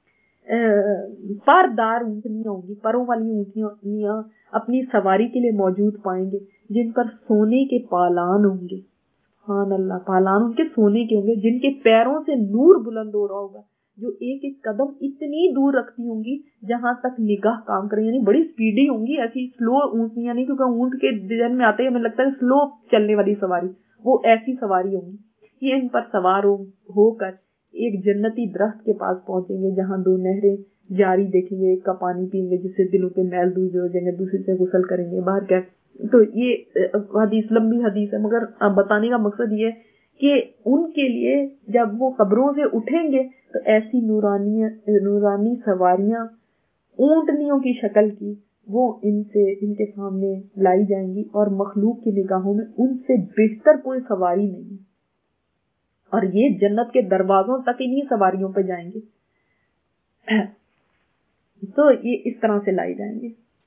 پردار اونٹنیاں ہوں گی، پروں والی اونٹنیاں اپنی سواری کے لیے موجود پائیں گے جن پر سونے کے پالان ہوں گے. سبحان اللہ. پالان ان کے سونے کے ہوں گے جن کے پیروں سے نور بلند ہو رہا ہوگا، جو ایک ایک قدم اتنی دور رکھتی ہوں گی جہاں تک نگاہ کام کرے. یعنی بڑی سپیڈی ہوں گی، ایسی سلو اونٹنیاں نہیں، کیونکہ اونٹ کے ڈیزائن میں آتے ہیں ہمیں لگتا ہے سلو چلنے والی سواری، وہ ایسی سواری ہوں گی. یہ ان پر سوار ہو کر ایک جنتی درخت کے پاس پہنچیں گے جہاں دو نہریں جاری دیکھیں گے، ایک کا پانی پئیں گے جس سے دلوں کے میل دور ہو جائیں گے، دوسری سے غسل کریں گے باہر کیا. تو یہ حدیث لمبی حدیث ہے، مگر بتانے کا مقصد یہ ہے کہ ان کے لیے جب وہ قبروں سے اٹھیں گے تو ایسی نورانی نورانی سواریاں اونٹنیوں کی شکل کی وہ ان سے ان کے سامنے لائی جائیں گی، اور مخلوق کی نگاہوں میں ان سے بہتر کوئی سواری نہیں. اور یہ جنت کے دروازوں تک انہی سواریوں پہ جائیں گے. تو یہ اس طرح سے لائی جائیں گے.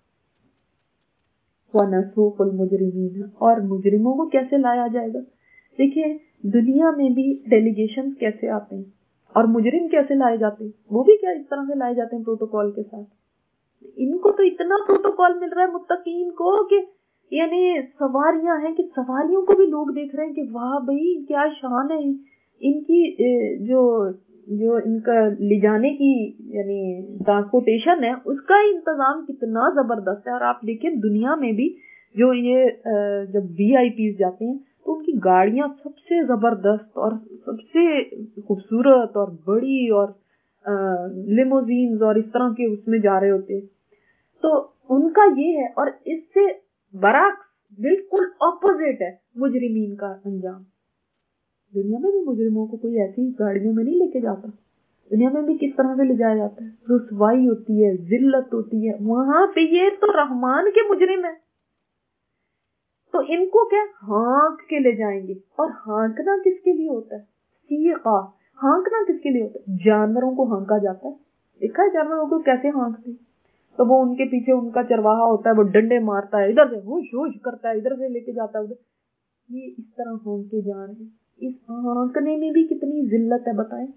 وَنَسُوقُ الْمُجْرِمِينَ. اور مجرموں کو کیسے لایا جائے گا؟ دیکھیے دنیا میں بھی ڈیلیگیشن کیسے آتے ہیں اور مجرم کیسے لائے جاتے ہیں، وہ بھی کیا اس طرح سے لائے جاتے ہیں پروٹوکال کے ساتھ. ان کو تو اتنا پروٹوکال مل رہا ہے متقین کو کہ یعنی سواریاں ہیں کہ سواریوں کو بھی لوگ دیکھ رہے ہیں کہ واہ بھائی کیا شان ہے ان کی، جو جو ان کا لے جانے کی یعنی ٹرانسپورٹیشن ہے اس کا انتظام کتنا زبردست ہے. اور آپ دیکھیں دنیا میں بھی جو یہ جب وی آئی پیز جاتے ہیں تو ان کی گاڑیاں سب سے زبردست اور سب سے خوبصورت اور بڑی اور لیموزینز اور اس طرح کے اس میں جا رہے ہوتے ہیں. تو ان کا یہ ہے. اور اس سے برعکس بالکل اپوزٹ ہے مجرمین کا انجام. دنیا میں بھی مجرموں کو کوئی ایسی گاڑیوں میں نہیں لے کے جاتا. دنیا میں بھی کس طرح سے لے جایا جاتا ہے، رسوائی ہوتی ہے، ذلت ہوتی ہے. وہاں پہ یہ تو رحمان کے مجرم ہیں تو ان کو کیا ہانک کے لے جائیں گے. اور ہانکنا کس کے لیے ہوتا ہے؟ سیقہ. ہانکنا کس کے لیے ہوتا ہے؟ جانوروں کو ہانکا جاتا ہے. دیکھا ہے جانوروں کو کیسے ہانکتے ہیں؟ تو وہ ان کے پیچھے ان کا چرواہا ہوتا ہے، وہ ڈنڈے مارتا ہے، ادھر سے ہوش ہوش کرتا ہے، ادھر سے لے کے جاتا ہے ادھر. یہ اس طرح ہانکے جا رہے ہیں. اس ہانکنے میں بھی کتنی ذلت ہے بتائیں.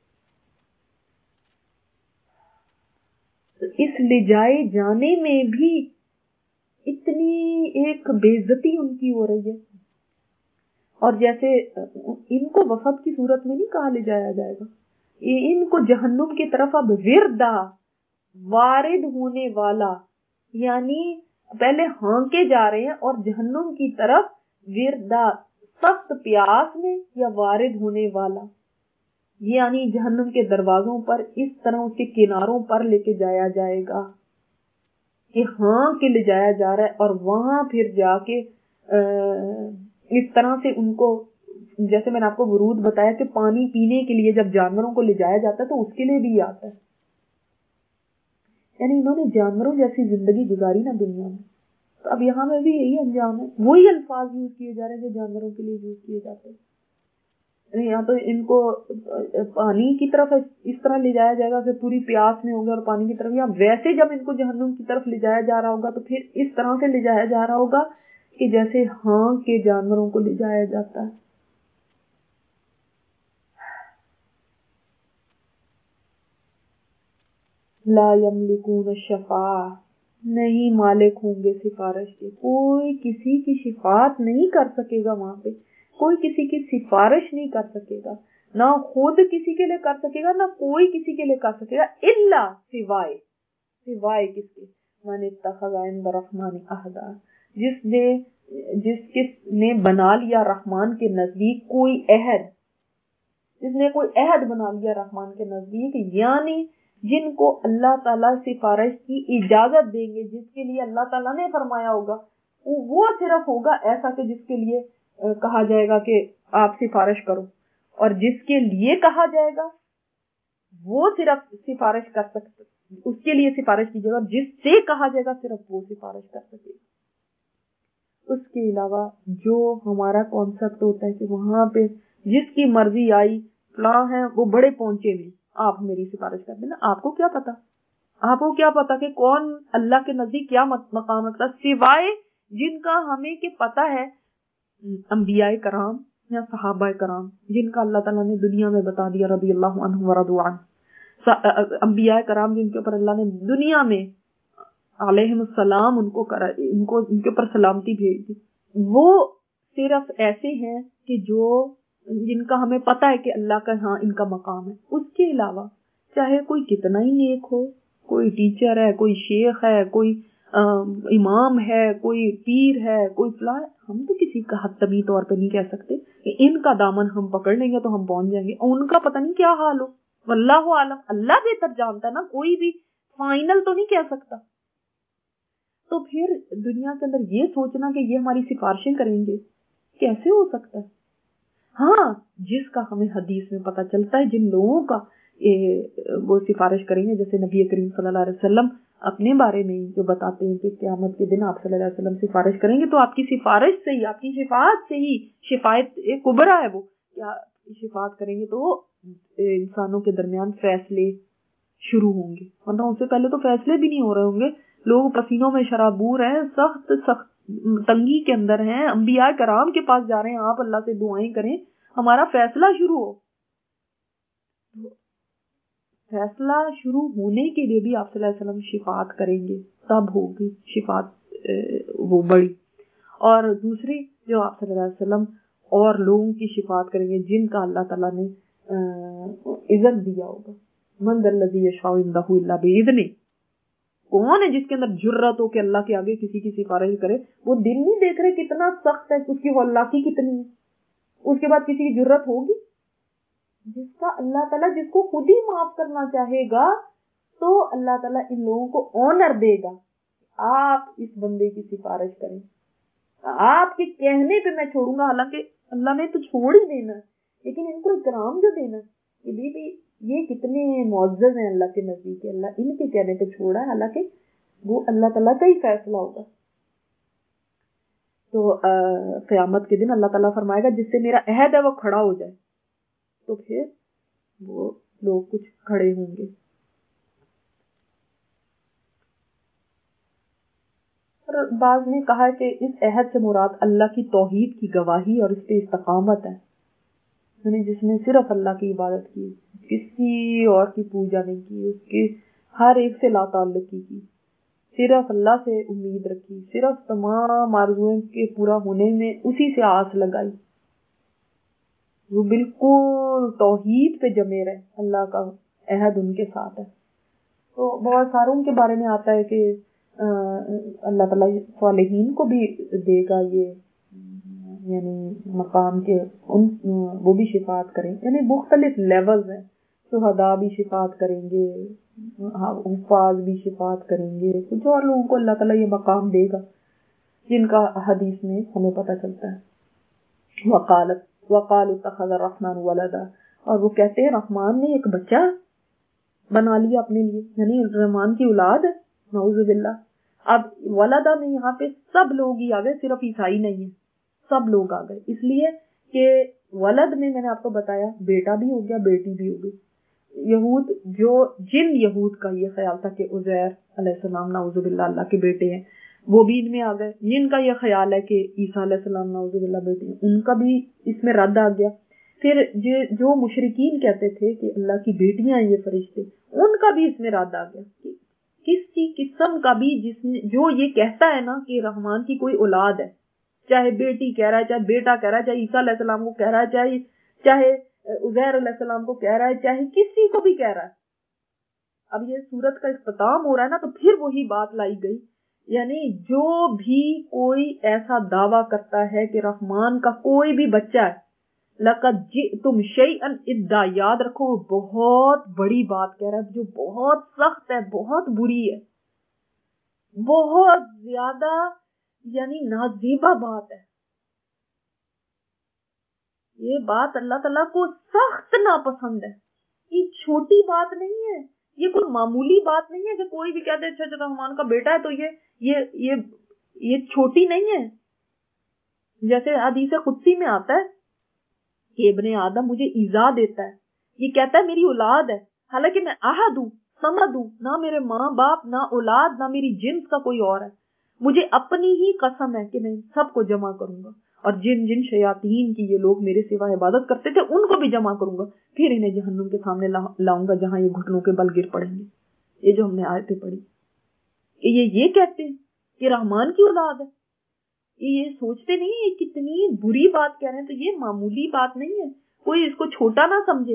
اس لے جائے جانے میں بھی اتنی ایک بے عزتی ان کی ہو رہی ہے. اور جیسے ان کو وفد کی صورت میں نہیں کہا لے جایا جائے گا، ان کو جہنم کی طرف اب وردا وارد ہونے والا، یعنی پہلے ہانکے جا رہے ہیں اور جہنم کی طرف وردا سخت پیاس میں یا وارد ہونے والا، یعنی جہنم کے دروازوں پر اس طرح اس کے کناروں پر لے کے جایا جائے گا کہ ہاں کے لے جایا جا رہا ہے. اور وہاں پھر جا کے اس طرح سے ان کو، جیسے میں نے آپ کو ورود بتایا کہ پانی پینے کے لیے جب جانوروں کو لے جایا جاتا ہے تو اس کے لیے بھی آتا ہے. یعنی انہوں نے جانوروں جیسی زندگی گزاری نا دنیا میں. تو اب یہاں میں بھی یہی انجام ہے، وہی الفاظ یوز کیے جا رہے ہیں جو جانوروں کے لیے یوز کیے جاتے ہیں. یہاں تو ان کو پانی کی طرف اس طرح لے جایا جائے گا کہ پوری پیاس میں ہوگا اور پانی کی طرف، یا ویسے جب ان کو جہنم کی طرف لے جایا جا رہا ہوگا تو پھر اس طرح سے لے جایا جا رہا ہوگا کہ جیسے ہاں کے جانوروں کو لے جایا جاتا ہے. لا یملکون الشفاعہ، نہیں مالک ہوں گے سفارش کے. کوئی کسی کی شفاعت نہیں کر سکے گا وہاں پہ، کوئی کسی کی سفارش نہیں کر سکے گا، نہ خود کسی کے لیے کر سکے گا، نہ کوئی کسی کے لیے کر سکے گا، الا سوائے سوائے کس کے؟ من اتخذ عند الرحمن عہدا، جس نے جس کس نے بنا لیا رحمان کے نزدیک کوئی عہد، جس نے کوئی عہد بنا لیا رحمان کے نزدیک، یعنی جن کو اللہ تعالیٰ سفارش کی اجازت دیں گے، جس کے لیے اللہ تعالیٰ نے فرمایا ہوگا، وہ صرف ہوگا ایسا کہ جس کے لیے کہا جائے گا کہ آپ سفارش کرو. اور جس کے لیے کہا جائے گا وہ صرف سفارش کر سکتے، اس کے لیے سفارش کیجیے گا. جس سے کہا جائے گا صرف وہ سفارش کر سکے گا. اس کے علاوہ جو ہمارا کانسیپٹ ہوتا ہے کہ وہاں پہ جس کی مرضی آئی فلاں ہے وہ بڑے پہنچے میں، آپ میری سفارش کر دینا. آپ کو کیا پتا، آپ کو کیا پتا کہ کون اللہ کے نزدیک کیا مقام رکھتا، سوائے جن کا ہمیں کہ پتا ہے، انبیاء کرام یا صحابہ کرام جن کا اللہ تعالیٰ نے دنیا میں بتا دیا رضی اللہ عنہ ورضوا عنہ. انبیاء کرام جن کے اوپر اللہ نے دنیا میں علیہم السلام ان کو کرا، ان کو ان کے اوپر سلامتی بھیج دی، وہ صرف ایسے ہیں کہ جو جن کا ہمیں پتا ہے کہ اللہ کا ہاں ان کا مقام ہے. اس کے علاوہ چاہے کوئی کتنا ہی نیک ہو، کوئی ٹیچر ہے، کوئی شیخ ہے، کوئی امام ہے، کوئی پیر ہے، کوئی فلاں، ہم تو کسی کا حتمی طور پہ نہیں کہہ سکتے کہ ان کا دامن ہم پکڑ لیں گے تو ہم پہنچ جائیں گے، اور ان کا پتہ نہیں کیا حال ہو. واللہ عالم، اللہ بہتر جانتا ہے نا، کوئی بھی فائنل تو نہیں کہہ سکتا. تو پھر دنیا کے اندر یہ سوچنا کہ یہ ہماری سفارشیں کریں گے کیسے ہو سکتا ہے؟ ہاں جس کا ہمیں حدیث میں پتہ چلتا ہے جن لوگوں کا وہ سفارش کریں گے، جیسے نبی کریم صلی اللہ علیہ وسلم اپنے بارے میں جو بتاتے ہیں کہ قیامت کے دن آپ صلی اللہ علیہ وسلم سفارش کریں گے تو آپ کی سفارش سے ہی، آپ کی شفاعت سے ہی، شفاعت کبریٰ ہے وہ، کیا شفاعت کریں گے تو انسانوں کے درمیان فیصلے شروع ہوں گے، ورنہ اس سے پہلے تو فیصلے بھی نہیں ہو رہے ہوں گے. لوگ پسینوں میں شرابور ہیں، سخت سخت تنگی کے اندر ہیں، انبیاء کرام کے پاس جا رہے ہیں، آپ اللہ سے دعائیں کریں ہمارا فیصلہ شروع ہو. فیصلہ شروع ہونے کے لیے بھی آپ صلی اللہ علیہ وسلم شفاعت کریں گے، تب ہوگی شفاعت وہ بڑی. اور دوسری جو آپ صلی اللہ علیہ وسلم اور لوگوں کی شفاعت کریں گے جن کا اللہ تعالیٰ نے اذن دیا ہوگا. من ذا الذی یشفع عندہ الا باذنہ. کون ہے جس کے اندر جرت ہو کہ اللہ کے آگے کسی کی سفارش کرے؟ وہ دل نہیں دیکھ رہے کتنا سخت ہے، اس کی ہلاکی کتنی ہے. اس کے بعد کسی کی جرت ہوگی؟ جس کا اللہ تعالیٰ جس کو خود ہی معاف کرنا چاہے گا تو اللہ تعالیٰ ان لوگوں کو آنر دے گا. آپ اس بندے کی سفارش کریں، آپ کے کہنے پہ میں چھوڑوں گا. حالانکہ اللہ نے تو چھوڑ ہی دینا، لیکن ان کو اکرام جو دینا کہ بھی بھی یہ کتنے معزز ہیں اللہ کے نزدیک، اللہ ان کے کہنے پہ چھوڑا ہے، حالانکہ وہ اللہ تعالیٰ کا ہی فیصلہ ہوگا. تو قیامت کے دن اللہ تعالیٰ فرمائے گا جس سے میرا عہد ہے وہ کھڑا ہو جائے، تو پھر وہ لوگ کچھ کھڑے ہوں گے. اور بعض نے کہا کہ اس عہد سے مراد اللہ کی توحید کی گواہی اور اس پہ استقامت ہے، یعنی جس نے صرف اللہ کی عبادت کی، کسی اور کی پوجا نہیں کی، اس کے ہر ایک سے لا تعلقی کی، صرف اللہ سے امید رکھی، صرف تمام آرزوؤں کے پورا ہونے میں اسی سے آس لگائی، وہ بالکل توحید پہ جمے رہے. اللہ کا عہد ان کے ساتھ ہے. تو بہت ساروں کے بارے میں آتا ہے کہ اللہ تعالیٰ صالحین کو بھی دے گا یہ یعنی مقام کے ان وہ بھی شفاعت کریں، یعنی مختلف لیولز ہیں. شہداء بھی شفاعت کریں گے، حفاظ بھی شفاعت کریں گے، کچھ اور لوگوں کو اللہ تعالیٰ یہ مقام دے گا جن کا حدیث میں ہمیں پتہ چلتا ہے. وقالت وقالوا اتخذ الرحمن ولدا، اور وہ کہتے ہیں رحمان نے ایک بچہ بنا لیا اپنے لیے، یعنی رحمان کی اولاد ہے. نعوذ باللہ. اب ولدا میں یہاں پہ سب لوگ ہی آ گئے، صرف عیسائی نہیں ہے، سب لوگ آ گئے، اس لیے کہ ولد میں میں نے آپ کو بتایا بیٹا بھی ہو گیا بیٹی بھی ہو گئی. یہود جو جن یہود کا یہ خیال تھا کہ عزیر علیہ السلام نعوذ باللہ اللہ کے بیٹے ہیں، وہ بھی ان میں آ گئے. جن کا یہ خیال ہے کہ عیسیٰ علیہ السلام نعوذ باللہ بیٹے ہیں، ان کا بھی اس میں رد آ گیا. پھر جو مشرکین کہتے تھے کہ اللہ کی بیٹیاں ہیں یہ فرشتے، ان کا بھی اس میں رد آ گیا. کسی قسم کا بھی جس نے جو یہ کہتا ہے نا کہ رحمان کی کوئی اولاد ہے، چاہے بیٹی کہہ رہا ہے، چاہے بیٹا کہہ رہا ہے، چاہے عیسیٰ علیہ السلام کو کہہ رہا ہے، چاہے چاہے عزیر علیہ السلام کو کہہ رہا ہے، چاہے کسی کو بھی کہہ رہا ہے. اب یہ سورت کا اختتام ہو رہا ہے نا، تو پھر وہی بات لائی گئی، یعنی جو بھی کوئی ایسا دعویٰ کرتا ہے کہ رحمان کا کوئی بھی بچہ ہے، لقد جئتم شیئا ادا، یاد رکھو وہ بہت بڑی بات کہہ رہا ہے جو بہت سخت ہے، بہت بری ہے، بہت زیادہ یعنی نازیبا بات ہے. یہ بات اللہ تعالیٰ کو سخت ناپسند ہے. یہ چھوٹی بات نہیں ہے، یہ کوئی معمولی بات نہیں ہے کہ کوئی بھی کہتے اچھا اچھا رحمان کا بیٹا ہے تو یہ یہ یہ یہ چھوٹی نہیں ہے. جیسے حدیث قدسی میں آتا ہے کہ ابن آدم مجھے ایذا دیتا ہے، یہ کہتا ہے میری اولاد ہے، حالانکہ میں احد ہوں صمد ہوں، نہ میرے ماں باپ نہ اولاد نہ میری جنس کا کوئی اور ہے. مجھے اپنی ہی قسم ہے کہ میں سب کو جمع کروں گا، اور جن جن شیاطین کی یہ لوگ میرے سوا عبادت کرتے تھے ان کو بھی جمع کروں گا، پھر انہیں جہنم کے سامنے لاؤں گا جہاں یہ گھٹنوں کے بل گر پڑیں گے. یہ جو ہم نے آیتیں پڑھی کہ یہ یہ کہتے ہیں کہ رحمان کی اولاد ہے، یہ سوچتے نہیں یہ کتنی بری بات کہہ رہے ہیں. تو یہ معمولی بات نہیں ہے، کوئی اس کو چھوٹا نہ سمجھے.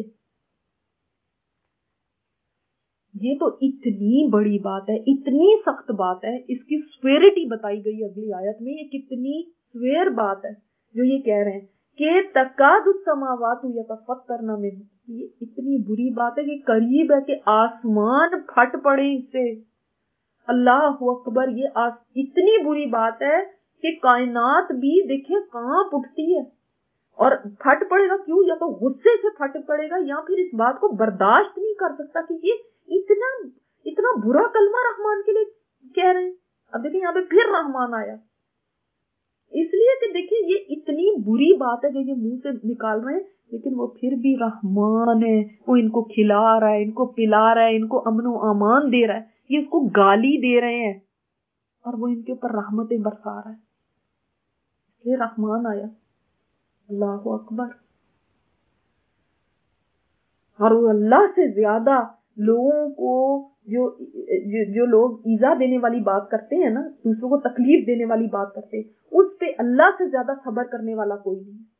یہ تو اتنی بڑی بات ہے، اتنی سخت بات ہے، اس کی سویرٹی بتائی گئی اگلی آیت میں. یہ کتنی سویر بات ہے جو یہ کہہ رہے ہیں کہ تکاد السماوات یتفطرن منہ، یہ اتنی بری بات ہے کہ قریب ہے کہ آسمان پھٹ پڑے اس سے. اللہ اکبر. یہ اتنی بری بات ہے کہ کائنات بھی دیکھیں کانپ اٹھتی ہے، اور پھٹ پڑے گا کیوں؟ یا تو غصے سے پھٹ پڑے گا یا پھر اس بات کو برداشت نہیں کر سکتا کہ یہ اتنا اتنا برا کلمہ رحمان کے لیے کہہ رہے ہیں. اب دیکھیں یہاں پہ پھر رحمان آیا، اس لیے کہ دیکھیں یہ اتنی بری بات ہے جو یہ منہ سے نکال رہے ہیں، لیکن وہ پھر بھی رحمان ہے، وہ ان کو کھلا رہا ہے، ان کو پلا رہا ہے، ان کو امن و امان دے رہا ہے. یہ اس کو گالی دے رہے ہیں اور وہ ان کے اوپر رحمتیں برسا رہا ہے. یہ رحمان آیا. اللہ اکبر. اور وہ اللہ سے زیادہ لوگوں کو جو جو لوگ ایذا دینے والی بات کرتے ہیں نا، دوسروں کو تکلیف دینے والی بات کرتے ہیں، اس پہ اللہ سے زیادہ صبر کرنے والا کوئی نہیں ہے،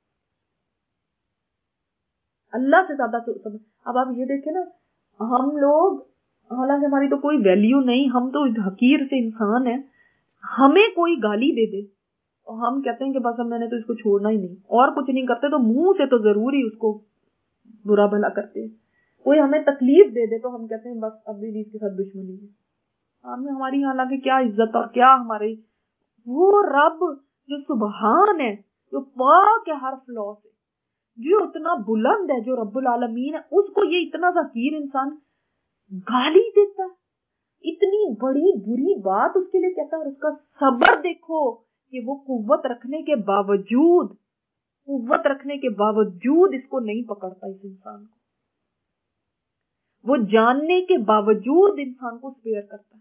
اللہ سے زیادہ صبر۔ اب آپ یہ دیکھیں نا، ہم لوگ حالانکہ ہماری تو کوئی ویلیو نہیں، ہم تو حقیر سے انسان ہیں، ہمیں کوئی گالی دے دے اور ہم کہتے ہیں کہ بس اب میں نے تو اس کو چھوڑنا ہی نہیں، اور کچھ نہیں کرتے تو منہ سے تو ضرور ہی اس کو برا بھلا کرتے ہیں۔ کوئی ہمیں تکلیف دے دے تو ہم کہتے ہیں بس اب بھی اس کے ساتھ دشمنی ہے۔ ہمیں ہماری حالانکہ کیا عزت اور کیا ہماری، وہ رب جو سبحان ہے، جو پاک ہے ہر فلاؤ سے، جو اتنا بلند ہے، جو رب العالمین ہے، اس کو یہ اتنا ذکیر انسان گالی دیتا ہے، اتنی بڑی بری بات اس کے لیے کہتا ہے، اور اس کا صبر دیکھو کہ وہ قوت رکھنے کے باوجود قوت رکھنے کے باوجود اس کو نہیں پکڑتا، اس انسان کو وہ جاننے کے باوجود انسان کو سپیئر کرتا ہے،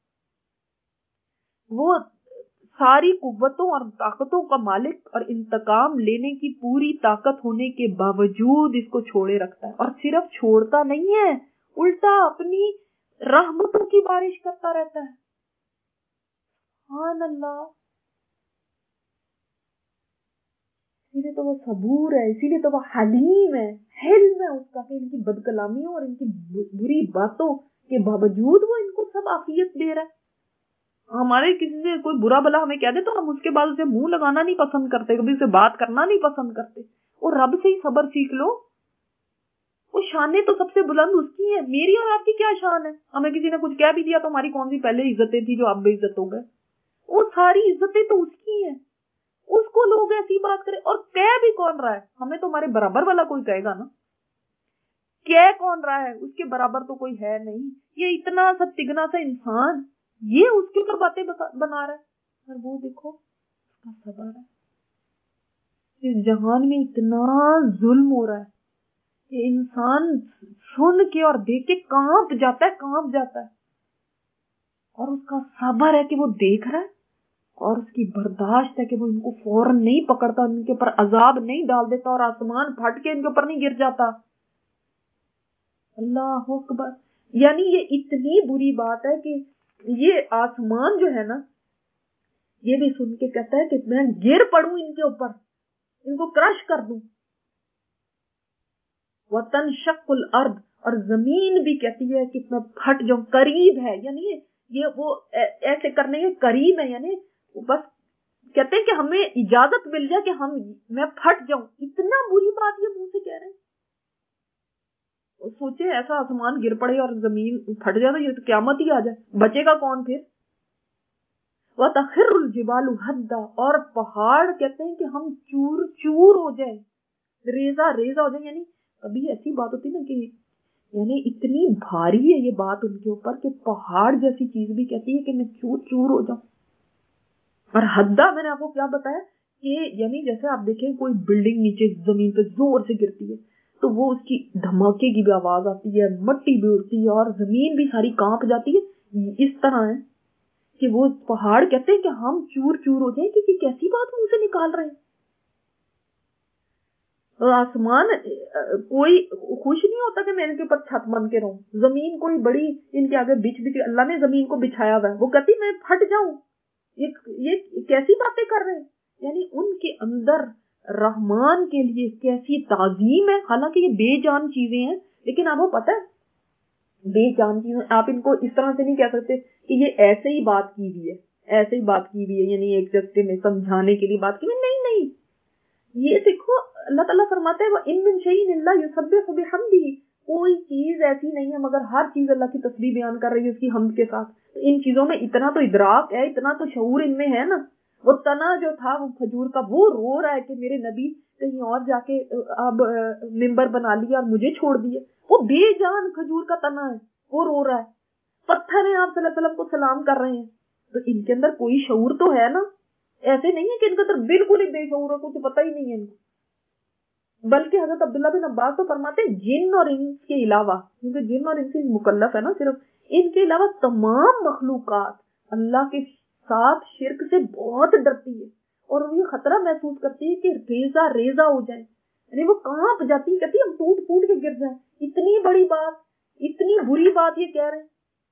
وہ ساری قوتوں اور طاقتوں کا مالک اور انتقام لینے کی پوری طاقت ہونے کے باوجود اس کو چھوڑے رکھتا ہے، اور صرف چھوڑتا نہیں ہے، الٹا اپنی رحمتوں کی بارش کرتا رہتا ہے۔ سبحان اللہ، اسی لیے تو وہ صبور ہے، اسی لیے تو وہ حلیم ہے، حلم ہے اس کا کہ ان کی بد کلامیوں اور ان کی بری باتوں کے باوجود وہ ان کو سب عافیت دے رہا ہے۔ ہمارے کسی سے کوئی برا بلا ہمیں کہہ دے تو ہم اس کے بعد اسے منہ لگانا نہیں پسند کرتے، کبھی اسے بات کرنا نہیں پسند کرتے۔ اور رب سے ہی صبر سیکھ لو، وہ شانیں تو سب سے بلند اس کی ہے، میری اور آپ کی کیا شان ہے؟ ہمیں کسی نے کچھ کہہ بھی دیا تو ہماری کون سی پہلے عزتیں تھی جو اب بے عزت ہو گئے؟ وہ ساری عزتیں تو اس کی ہیں، اس کو لوگ ایسی بات کریں، اور کہہ بھی کون رہا ہے؟ ہمیں تو ہمارے برابر والا کوئی کہے گا نا، کہہ کون رہا ہے؟ اس کے برابر تو کوئی ہے نہیں، یہ اتنا سا تگنا سا انسان یہ اس کے اوپر باتیں بنا رہا ہے، اور وہ دیکھو اس کا صبر ہے۔ اس جہان میں اتنا ظلم ہو رہا ہے کہ انسان سن کے اور دیکھ کے کانپ جاتا ہے کانپ جاتا ہے، اور اس کا صبر ہے کہ وہ دیکھ رہا ہے، اور اس کی برداشت ہے کہ وہ ان کو فوراً نہیں پکڑتا، ان کے اوپر عذاب نہیں ڈال دیتا، اور آسمان پھٹ کے ان کے اوپر نہیں گر جاتا۔ اللہ اکبر، یعنی یہ اتنی بری بات ہے کہ یہ آسمان جو ہے نا، یہ بھی سن کے کہتا ہے کہ میں گر پڑوں ان کے اوپر، ان کو کرش کر دوں۔ وَتَنشَقُّ الْأَرْضُ، اور زمین بھی کہتی ہے کہ میں پھٹ جاؤں، قریب ہے، یعنی یہ وہ ایسے کرنے کے قریب ہے، یعنی بس کہتے ہیں کہ ہمیں اجازت مل جائے کہ ہم میں پھٹ جاؤں۔ اتنا بری بات یہ منہ سے کہہ رہے ہیں۔ سوچے ایسا آسمان گر پڑے اور زمین پھٹ جائے تو یہ تو قیامت ہی آ جائے، بچے گا کون پھر؟ وَتَخِرُّ الْجِبَالُ هَدًّا، اور پہاڑ کہتے ہیں کہ ہم چور چور ہو جائیں، ریزہ ریزہ ہو جائیں، یعنی ابھی ایسی بات ہوتی نا کہ یعنی اتنی بھاری ہے یہ بات ان کے اوپر کہ پہاڑ جیسی چیز بھی کہتی ہے کہ میں چور چور ہو جاؤں۔ اور حدہ میں نے آپ کو کیا بتایا کہ یعنی جیسے آپ دیکھیں کوئی بلڈنگ نیچے زمین پہ زور سے گرتی ہے تو وہ اس کی دھماکے کی بھی آواز آتی ہے، مٹی بھی اڑتی ہے اور زمین بھی ساری کانپ جاتی ہے، اس طرح ہے کہ وہ پہاڑ کہتے ہیں کہ ہم چور چور ہو جائیں کہ یہ کیسی بات منہ سے نکال رہے ہیں۔ آسمان کوئی خوش نہیں ہوتا کہ میں ان کے اوپر چھت بن کے رہوں، زمین کوئی بڑی ان کے آگے بچھ بچھ، اللہ نے زمین کو بچھایا ہوا ہے، وہ کہتی میں پھٹ جاؤں، یہ یہ کیسی باتیں کر رہے ہیں؟ یعنی ان کے اندر رحمان کے لیے کیسی تعظیم ہے، حالانکہ یہ بے جان چیزیں ہیں، لیکن آپ کو پتہ ہے بے جان چیزیں آپ ان کو اس طرح سے نہیں کہہ سکتے کہ یہ ایسے ہی بات کی ہوئی ہے، ایسے ہی بات کی ہوئی ہے، یعنی ایک جگہ میں سمجھانے کے لیے بات کی ہوئی، نہیں نہیں، یہ دیکھو اللہ تعالیٰ فرماتے ہیں وَإِن مِّن شَيْءٍ إِلَّا يُسَبِّحُ بِحَمْدِهِ، کوئی چیز ایسی نہیں ہے مگر ہر چیز اللہ کی تسبیح بیان کر رہی ہے اس کی حمد کے ساتھ۔ ان چیزوں میں اتنا تو ادراک ہے، اتنا تو شعور ان میں ہے نا۔ وہ تنا جو تھا وہ کھجور کا، وہ رو رہا ہے کہ میرے نبی کہیں اور جا کے اب ممبر بنا لیا اور مجھے چھوڑ دیے، وہ بے جان کھجور کا تنا ہے، وہ رو رہا ہے، پتھر ہیں آپ صلی اللہ علیہ وسلم کو سلام کر رہے ہیں، تو ان کے اندر کوئی شعور تو ہے نا، ایسے نہیں ہے کہ ان کے اندر بالکل ہی بے شعور ہے، کچھ پتہ ہی نہیں ہے ان کو۔ بلکہ حضرت عبداللہ بن عباس تو فرماتے ہیں جن اور انس کے علاوہ، کیونکہ جن اور انس مکلف ہے نا صرف، ان کے علاوہ تمام مخلوقات اللہ کے ساتھ شرک سے بہت ڈرتی ہے، اور وہ یہ خطرہ محسوس کرتی ہے کہ ریزہ ریزہ ہو جائے، یعنی وہ کانپ جاتی ہے، کہتی ہے ہم ٹوٹ پھوٹ کے گر جائیں، اتنی بڑی بات، اتنی بری بات یہ کہہ رہے ہیں۔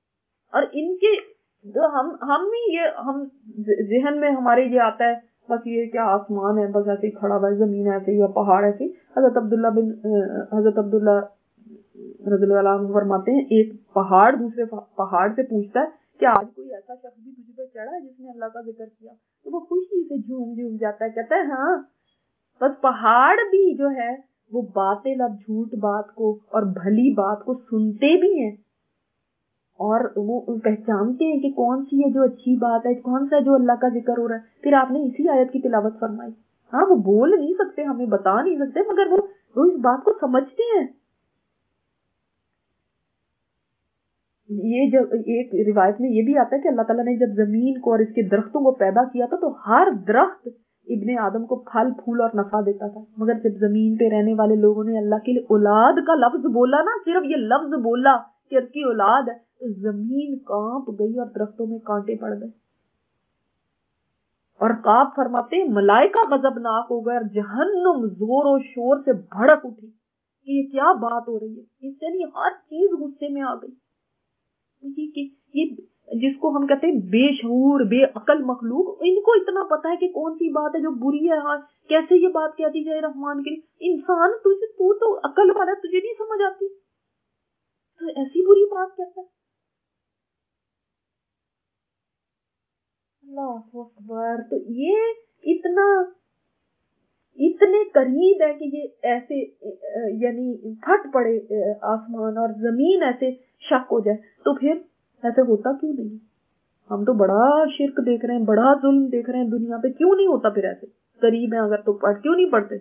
اور ان کے جو ہم ہم ہی یہ ہم ذہن میں ہمارے یہ آتا ہے بس یہ کیا آسمان ہے بس ایسے ہی کھڑا ہوا ہے, زمین ایسے ہی, پہاڑ ایسے ہی. حضرت عبداللہ بن حضرت عبداللہ رضی اللہ عنہ فرماتے ہیں ایک پہاڑ دوسرے پہاڑ سے پوچھتا ہے کہ آج کوئی ایسا شخص بھی تجھ پہ چڑھا ہے جس نے اللہ کا ذکر کیا, تو وہ خوشی سے جھوم جھوم جاتا ہے, کہتا ہے ہاں. بس پہاڑ بھی جو ہے وہ باطل اور جھوٹ بات کو اور بھلی بات کو سنتے بھی ہیں اور وہ پہچانتے ہیں کہ کون سی ہے جو اچھی بات ہے, کون سا جو اللہ کا ذکر ہو رہا ہے. پھر آپ نے اسی آیت کی تلاوت فرمائی. ہاں وہ بول نہیں سکتے, ہمیں بتا نہیں سکتے, مگر وہ وہ اس بات کو سمجھتے ہیں. یہ جب ایک روایت میں یہ بھی آتا ہے کہ اللہ تعالیٰ نے جب زمین کو اور اس کے درختوں کو پیدا کیا تھا تو ہر درخت ابن آدم کو پھل پھول اور نفع دیتا تھا, مگر جب زمین پہ رہنے والے لوگوں نے اللہ کے لیے اولاد کا لفظ بولا نا, صرف یہ لفظ بولا کہ اس کی اولاد ہے, زمین کانپ گئی اور درختوں میں کانٹے پڑ گئے. اور قاف فرماتے ملائکہ غضبناک ہو گئے اور جہنم زور و شور سے بھڑک اٹھی کہ یہ کیا بات ہو رہی ہے. اس سے نہیں ہر چیز غصے میں آ گئی. یہ جس کو ہم کہتے ہیں بے شعور بے عقل مخلوق, ان کو اتنا پتا ہے کہ کون سی بات ہے جو بری ہے, کیسے یہ بات کہتی جائے رحمان کے لیے. انسان تجھے تو تو عقل والا, تجھے نہیں سمجھ آتی تو ایسی بری بات کہتا ہے. اللہ اکبر. تو یہ اتنا اتنے قریب ہے کہ یہ ایسے یعنی پھٹ پڑے آسمان اور زمین ایسے شک ہو جائے. تو پھر ایسے ہوتا کیوں نہیں؟ ہم تو بڑا شرک دیکھ رہے ہیں, بڑا ظلم دیکھ رہے ہیں دنیا پہ, کیوں نہیں ہوتا پھر ایسے؟ قریب ہیں اگر تو پڑھ کیوں نہیں پڑھتے؟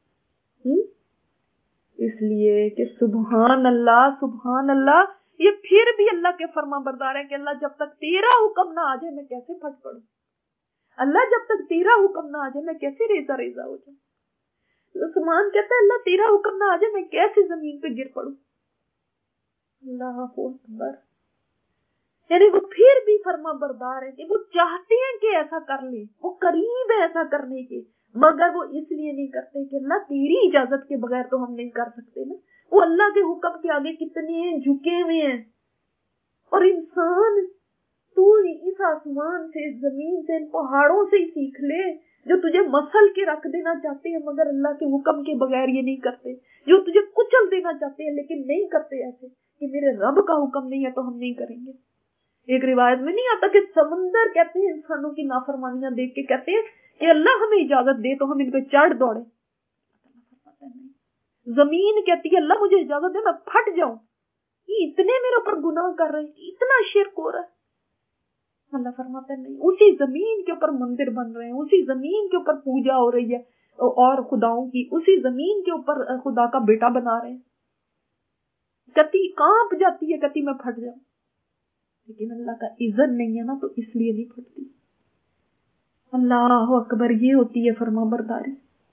اس لیے کہ سبحان اللہ سبحان اللہ, یہ پھر بھی اللہ کے فرما بردار ہے کہ اللہ جب تک تیرا حکم نہ آ جائے میں کیسے پھٹ پڑوں, اللہ جب تک تیرا حکم نہ آ جائے میں کیسے ریزہ ریزہ ہو جاؤں. سبحان کہتا ہے اللہ تیرا حکم نہ آ جائے میں کیسے زمین پہ گر پڑوں. اللہ اکبر. یعنی وہ پھر بھی فرما بردار ہے کہ وہ چاہتے ہیں کہ ایسا کر لیں, وہ قریب ہے ایسا کرنے کے, مگر وہ اس لیے نہیں کرتے کہ اللہ تیری اجازت کے بغیر تو ہم نہیں کر سکتے نا. وہ اللہ کے حکم کے آگے کتنے جھکے ہوئے ہیں. اور انسان تو اس آسمان سے, اس زمین سے, ان پہاڑوں سے ہی سیکھ لے جو تجھے مسل کے رکھ دینا چاہتے ہیں مگر اللہ کے حکم کے بغیر یہ نہیں کرتے, جو تجھے کچل دینا چاہتے ہیں لیکن نہیں کرتے ایسے کہ میرے رب کا حکم نہیں ہے تو ہم نہیں کریں گے. ایک روایت میں نہیں آتا کہ سمندر کہتے ہیں انسانوں کی نافرمانیاں دیکھ کے کہتے ہیں کہ اللہ ہمیں اجازت دے تو ہم ان پہ چڑھ دوڑے. زمین کہتی ہے اللہ مجھے اجازت دے میں پھٹ جاؤں, یہ اتنے میرے اوپر گناہ کر رہے ہیں, اتنا شرک ہو رہا ہے. اللہ فرماتا ہے نہیں, اسی زمین کے اوپر مندر بن رہے ہیں, اسی زمین کے اوپر پوجا ہو رہی ہے اور خداؤں کی, اسی زمین کے اوپر خدا کا بیٹا بنا رہے ہیں. کتی کانپ جاتی ہے, کتی میں پھٹ جاؤں, لیکن اللہ کا اذن نہیں ہے نا تو اس لیے نہیں پھٹتی. اللہ اکبر. یہ ہوتی ہے فرما برداری.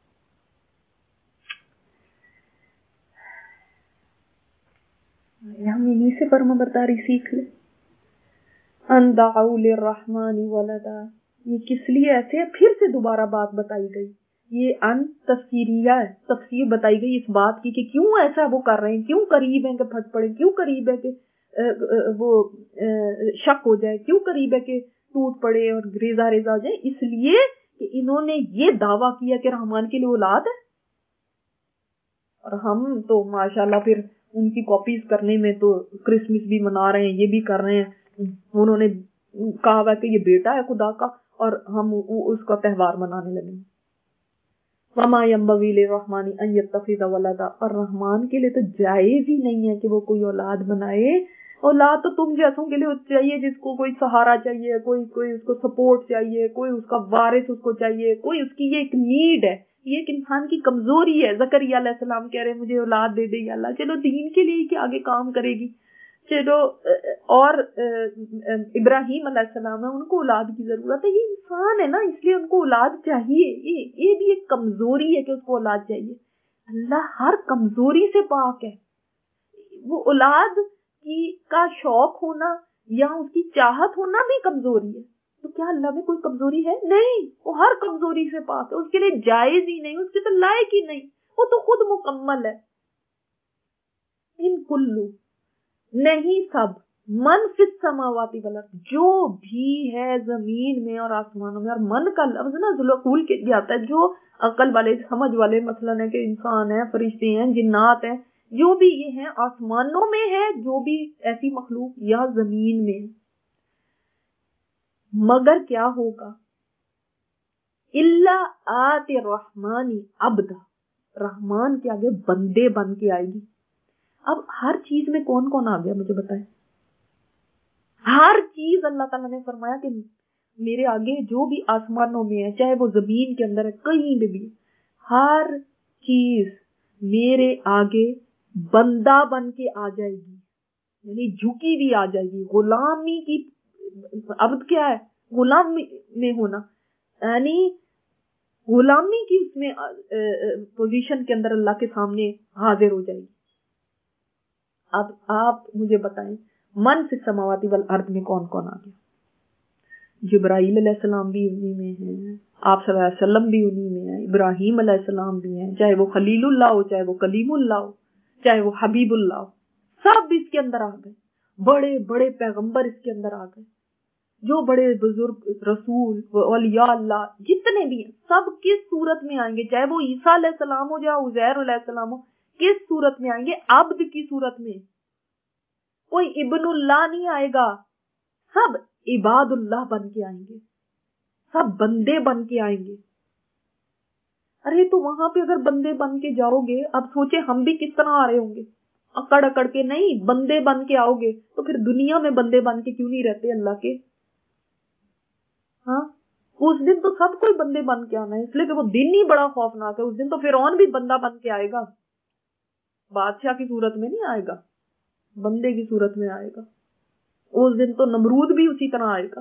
ہم انہی سے فرما برداری سیکھ لیں. ان دعوا للرحمن ولدا, یہ کس لیے ایسے ہے؟ پھر سے دوبارہ بات بتائی گئی. یہ ان تفسیریہ ہے, تفسیر بتائی گئی اس بات کی کہ کیوں ایسا وہ کر رہے ہیں, کیوں قریب ہیں کہ پھٹ پڑے, کیوں قریب ہے کہ وہ شک ہو جائے, کیوں قریب ہے کہ ٹوٹ پڑے اور ریزہ ریزہ ہو جائے. اس لیے کہ انہوں نے یہ دعویٰ کیا کہ رحمان کے لیے اولاد ہے. اور ہم تو ماشاءاللہ پھر ان کی کاپیز کرنے میں تو کرسمس بھی منا رہے ہیں, یہ بھی کر رہے ہیں. انہوں نے کہا ہوا کہ یہ بیٹا ہے خدا کا اور ہم اس کا تہوار منانے لگے. وما ينبغي للرحمن ان يتخذ ولدا, اور رحمان کے لیے تو جائز ہی نہیں ہے کہ وہ کوئی اولاد بنائے. اولاد تو تم جیسوں کے لیے چاہیے جس کو کوئی سہارا چاہیے, کوئی کوئی اس کو سپورٹ چاہیے, کوئی اس کا وارث اس کو چاہیے, کوئی اس کی یہ ایک نیڈ ہے, یہ ایک انسان کی کمزوری ہے. زکریا علیہ السلام کہہ رہے مجھے اولاد دے دے یا اللہ, چلو دین کے لیے کہ آگے کام کرے گی, چلو. اور ابراہیم علیہ السلام ہے, ان کو اولاد کی ضرورت ہے, یہ انسان ہے نا اس لیے ان کو اولاد چاہیے. یہ یہ بھی ایک کمزوری ہے کہ اس کو اولاد چاہیے. اللہ ہر کمزوری سے پاک ہے. وہ اولاد کی کا شوق ہونا یا اس کی چاہت ہونا بھی کمزوری ہے. تو کیا اللہ میں کوئی کمزوری ہے؟ نہیں, وہ ہر کمزوری سے پاک ہے, اس کے لیے جائز ہی نہیں, اس کے تو لائق ہی نہیں, وہ تو خود مکمل ہے. ان کلو نہیں سب من فی السماواتی والارض، جو بھی ہے زمین میں اور آسمانوں میں. اور من کا لفظ نا ذوالعقول کے لیے آتا ہے، جو عقل والے سمجھ والے، مثلا ہے کہ انسان ہیں، فرشتے ہیں، جنات ہیں، جو بھی یہ ہیں آسمانوں میں ہے، جو بھی ایسی مخلوق یا زمین میں. مگر کیا ہوگا؟ الا آت الرحمن عبدا، رحمان کے آگے بندے بن کے آئے گی. اب ہر چیز میں کون کون آ گیا مجھے بتائیں؟ ہر چیز اللہ تعالیٰ نے فرمایا کہ میرے آگے جو بھی آسمانوں میں ہے، چاہے وہ زمین کے اندر ہے، کہیں بھی بھی، ہر چیز میرے آگے بندہ بن کے آ جائے گی، یعنی جھکی بھی آ جائے گی. غلامی کی، عبد کیا ہے؟ غلام میں ہونا، یعنی غلامی کی اس میں پوزیشن کے اندر اللہ کے سامنے حاضر ہو جائے گی. اب آپ مجھے بتائیں من فی السماواتی والارض میں کون کون آ گیا؟ جبرائیل علیہ السلام بھی انہی میں ہیں، آپ صلی اللہ علیہ وسلم بھی انہی میں ہیں، ابراہیم علیہ السلام بھی ہیں، چاہے وہ خلیل اللہ ہو، چاہے وہ کلیم اللہ ہو، چاہے وہ حبیب اللہ ہو، سب اس کے اندر آ گئے. بڑے بڑے پیغمبر اس کے اندر آ گئے، جو بڑے بزرگ رسول اولیاء اللہ جتنے بھی ہیں سب کس صورت میں آئیں گے؟ چاہے وہ عیسیٰ علیہ السلام ہو یا عزیر علیہ السلام ہو، کس صورت میں آئیں گے؟ عبد کی صورت میں. کوئی ابن اللہ نہیں آئے گا، سب عباد اللہ بن کے آئیں گے، سب بندے بن کے آئیں گے. ارے تو وہاں پہ اگر بندے بن کے جاؤ گے، اب سوچے ہم بھی کس طرح آ رہے ہوں گے؟ اکڑ اکڑ کے نہیں، بندے بن کے آؤ گے. تو پھر دنیا میں بندے بن کے کیوں نہیں رہتے اللہ کے؟ ہاں، اس دن تو سب کوئی بندے بن کے آنا ہے، اس لیے کہ وہ دن ہی بڑا خوفناک ہے. اس دن تو فرعون بھی بندہ بن کے آئے گا، بادشاہ کی صورت میں نہیں آئے گا، بندے کی صورت میں آئے گا. اس دن تو نمرود بھی اسی طرح آئے گا.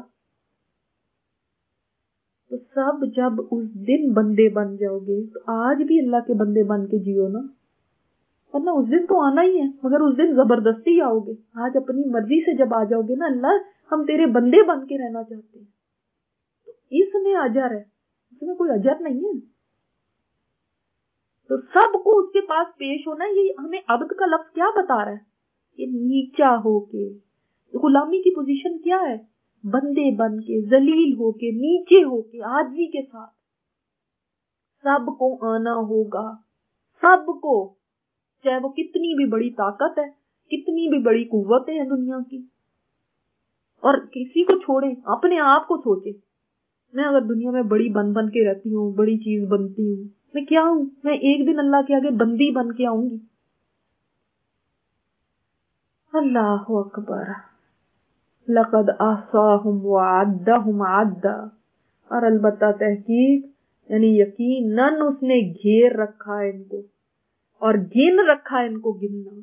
تو سب جب اس دن بندے بن جاؤ گے تو آج بھی اللہ کے بندے بن کے جیو نا، ورنہ اس دن تو آنا ہی ہے، مگر اس دن زبردستی آؤ گے. آج اپنی مرضی سے جب آ جاؤ گے نا، اللہ ہم تیرے بندے بن کے رہنا چاہتے ہیں، تو اس میں اجر ہے، اس میں کوئی اجر نہیں ہے. تو سب کو اس کے پاس پیش ہونا. یہ ہمیں عبد کا لفظ کیا بتا رہا ہے؟ یہ نیچا ہو کے، غلامی کی پوزیشن کیا ہے؟ بندے بن کے، ذلیل ہو کے، نیچے ہو کے، عاجزی کے ساتھ. سب کو آنا ہوگا، سب کو، چاہے وہ کتنی بھی بڑی طاقت ہے، کتنی بھی بڑی قوتیں ہیں دنیا کی. اور کسی کو چھوڑیں، اپنے آپ کو سوچیں، میں اگر دنیا میں بڑی بن بن کے رہتی ہوں، بڑی چیز بنتی ہوں، میں کیا ہوں؟ میں ایک دن اللہ کے آگے بندی بن کے آؤں گی. اللہ اکبر. لقد احصاهم وعدهم عدا، اور البتہ تحقیق یعنی یقیناً اس نے گھیر رکھا ہے ان کو، اور گن رکھا ہے ان کو گننا.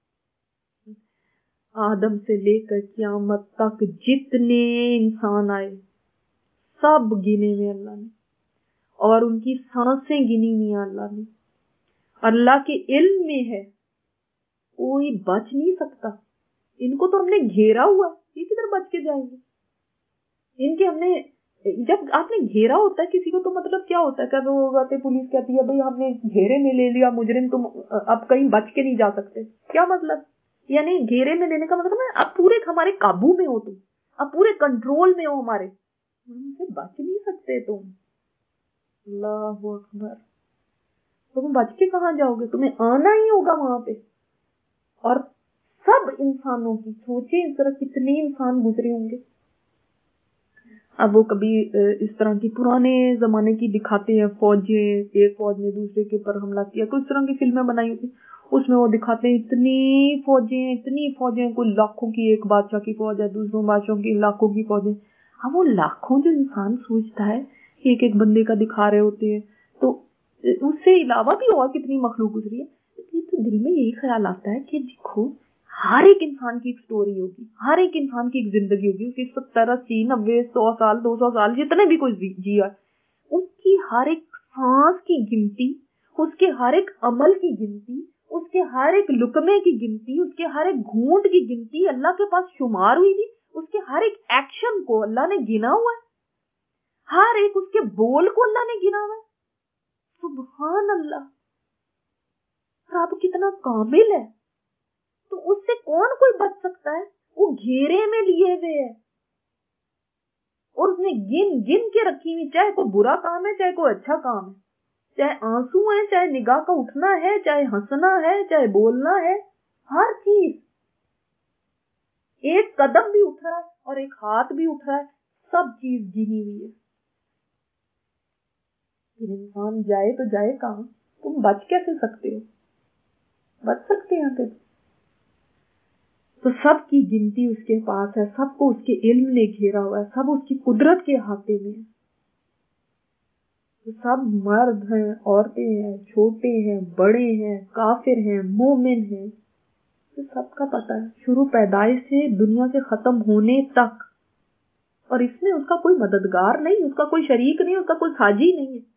آدم سے لے کر قیامت تک جتنے انسان آئے سب گنے ہوئے اللہ نے، اور ان کی سانسیں گنی ہوئی ہیں اللہ نے. اللہ کے علم میں ہے کوئی بچ نہیں سکتا. ان کو تو ہم نے گھیرا ہوا، یہ کدھر بچ کے جائیں گے؟ ان کے ہم نے، جب آپ نے گھیرا ہوتا ہے کسی کو تو مطلب کیا ہوتا ہے؟ کب وہ باتیں پولیس کہتی ہے بھئی ہم نے گھیرے میں لے لیا مجرم، تم اب کہیں بچ کے نہیں جا سکتے. کیا مطلب؟ یعنی گھیرے میں لینے کا مطلب ہے اب پورے ہمارے قابو میں ہو، تم اب پورے کنٹرول میں ہو ہمارے، ہم سے بچ نہیں سکتے تم. اللہ اکبر. تم بچ کے کہاں جاؤ گے؟ تمہیں آنا ہی ہوگا وہاں پہ. اور سب انسانوں کی سوچیں اس طرح کتنے انسان گزرے ہوں گے. اب وہ کبھی اس طرح کی پرانے زمانے کی دکھاتے ہیں فوجیں، ایک فوج نے دوسرے کے اوپر حملہ کیا، کوئی اس طرح کی فلمیں بنائی ہوتی، اس میں وہ دکھاتے ہیں اتنی فوجیں اتنی فوجیں، کوئی لاکھوں کی ایک بادشاہ کی فوج ہے، دوسروں بادشاہوں کی لاکھوں کی فوجیں. اب وہ لاکھوں جو انسان سوچتا ہے ایک ایک بندے کا دکھا رہے ہوتے ہیں، تو اس سے علاوہ بھی اور کتنی مخلوق گزری ہے. تو دل میں یہی خیال آتا ہے کہ دیکھو ہر ایک انسان کی ایک سٹوری ہوگی، ہر ایک انسان کی ایک زندگی ہوگی، اس کی ستر اسی نبے سو سال دو سو سال جتنے بھی کوئی جیا، اس کی ہر ایک سانس کی گنتی، اس کے ہر ایک عمل کی گنتی، اس کے ہر ایک لقمے کی گنتی، اس کے ہر ایک گھونٹ کی گنتی اللہ کے پاس شمار ہوئی تھی. اس کے ہر ایک ایکشن کو اللہ نے گنا ہوا ہے، ہر ایک اس کے بول کو اللہ نے گنا ہوا ہے. سبحان اللہ. رب کتنا کامل ہے. تو اس سے کون کوئی بچ سکتا ہے؟ وہ گھیرے میں لیے ہوئے ہے اور اس نے گن گن کے رکھی ہوئی، چاہے کوئی برا کام ہے چاہے کوئی اچھا کام ہے، چاہے آنسو ہے چاہے نگاہ کا اٹھنا ہے چاہے ہنسنا ہے چاہے بولنا ہے، ہر چیز، ایک قدم بھی اٹھ رہا ہے اور ایک ہاتھ بھی اٹھ رہا ہے، سب چیز گنی ہوئی ہے۔ انسان جائے تو جائے کہاں؟ تم بچ کیسے سکتے ہو؟ بچ سکتے ہیں پھر تو سب کی گنتی اس کے پاس ہے، سب کو اس کے علم نے گھیرا ہوا ہے، سب اس کی قدرت کے ہاتھے میں ہے۔ سب مرد ہیں، عورتیں ہیں، چھوٹے ہیں، بڑے ہیں، کافر ہیں، مومن ہیں، تو سب کا پتہ ہے شروع پیدائش سے دنیا کے ختم ہونے تک، اور اس میں اس کا کوئی مددگار نہیں، اس کا کوئی شریک نہیں، اس کا کوئی ساجی نہیں ہے،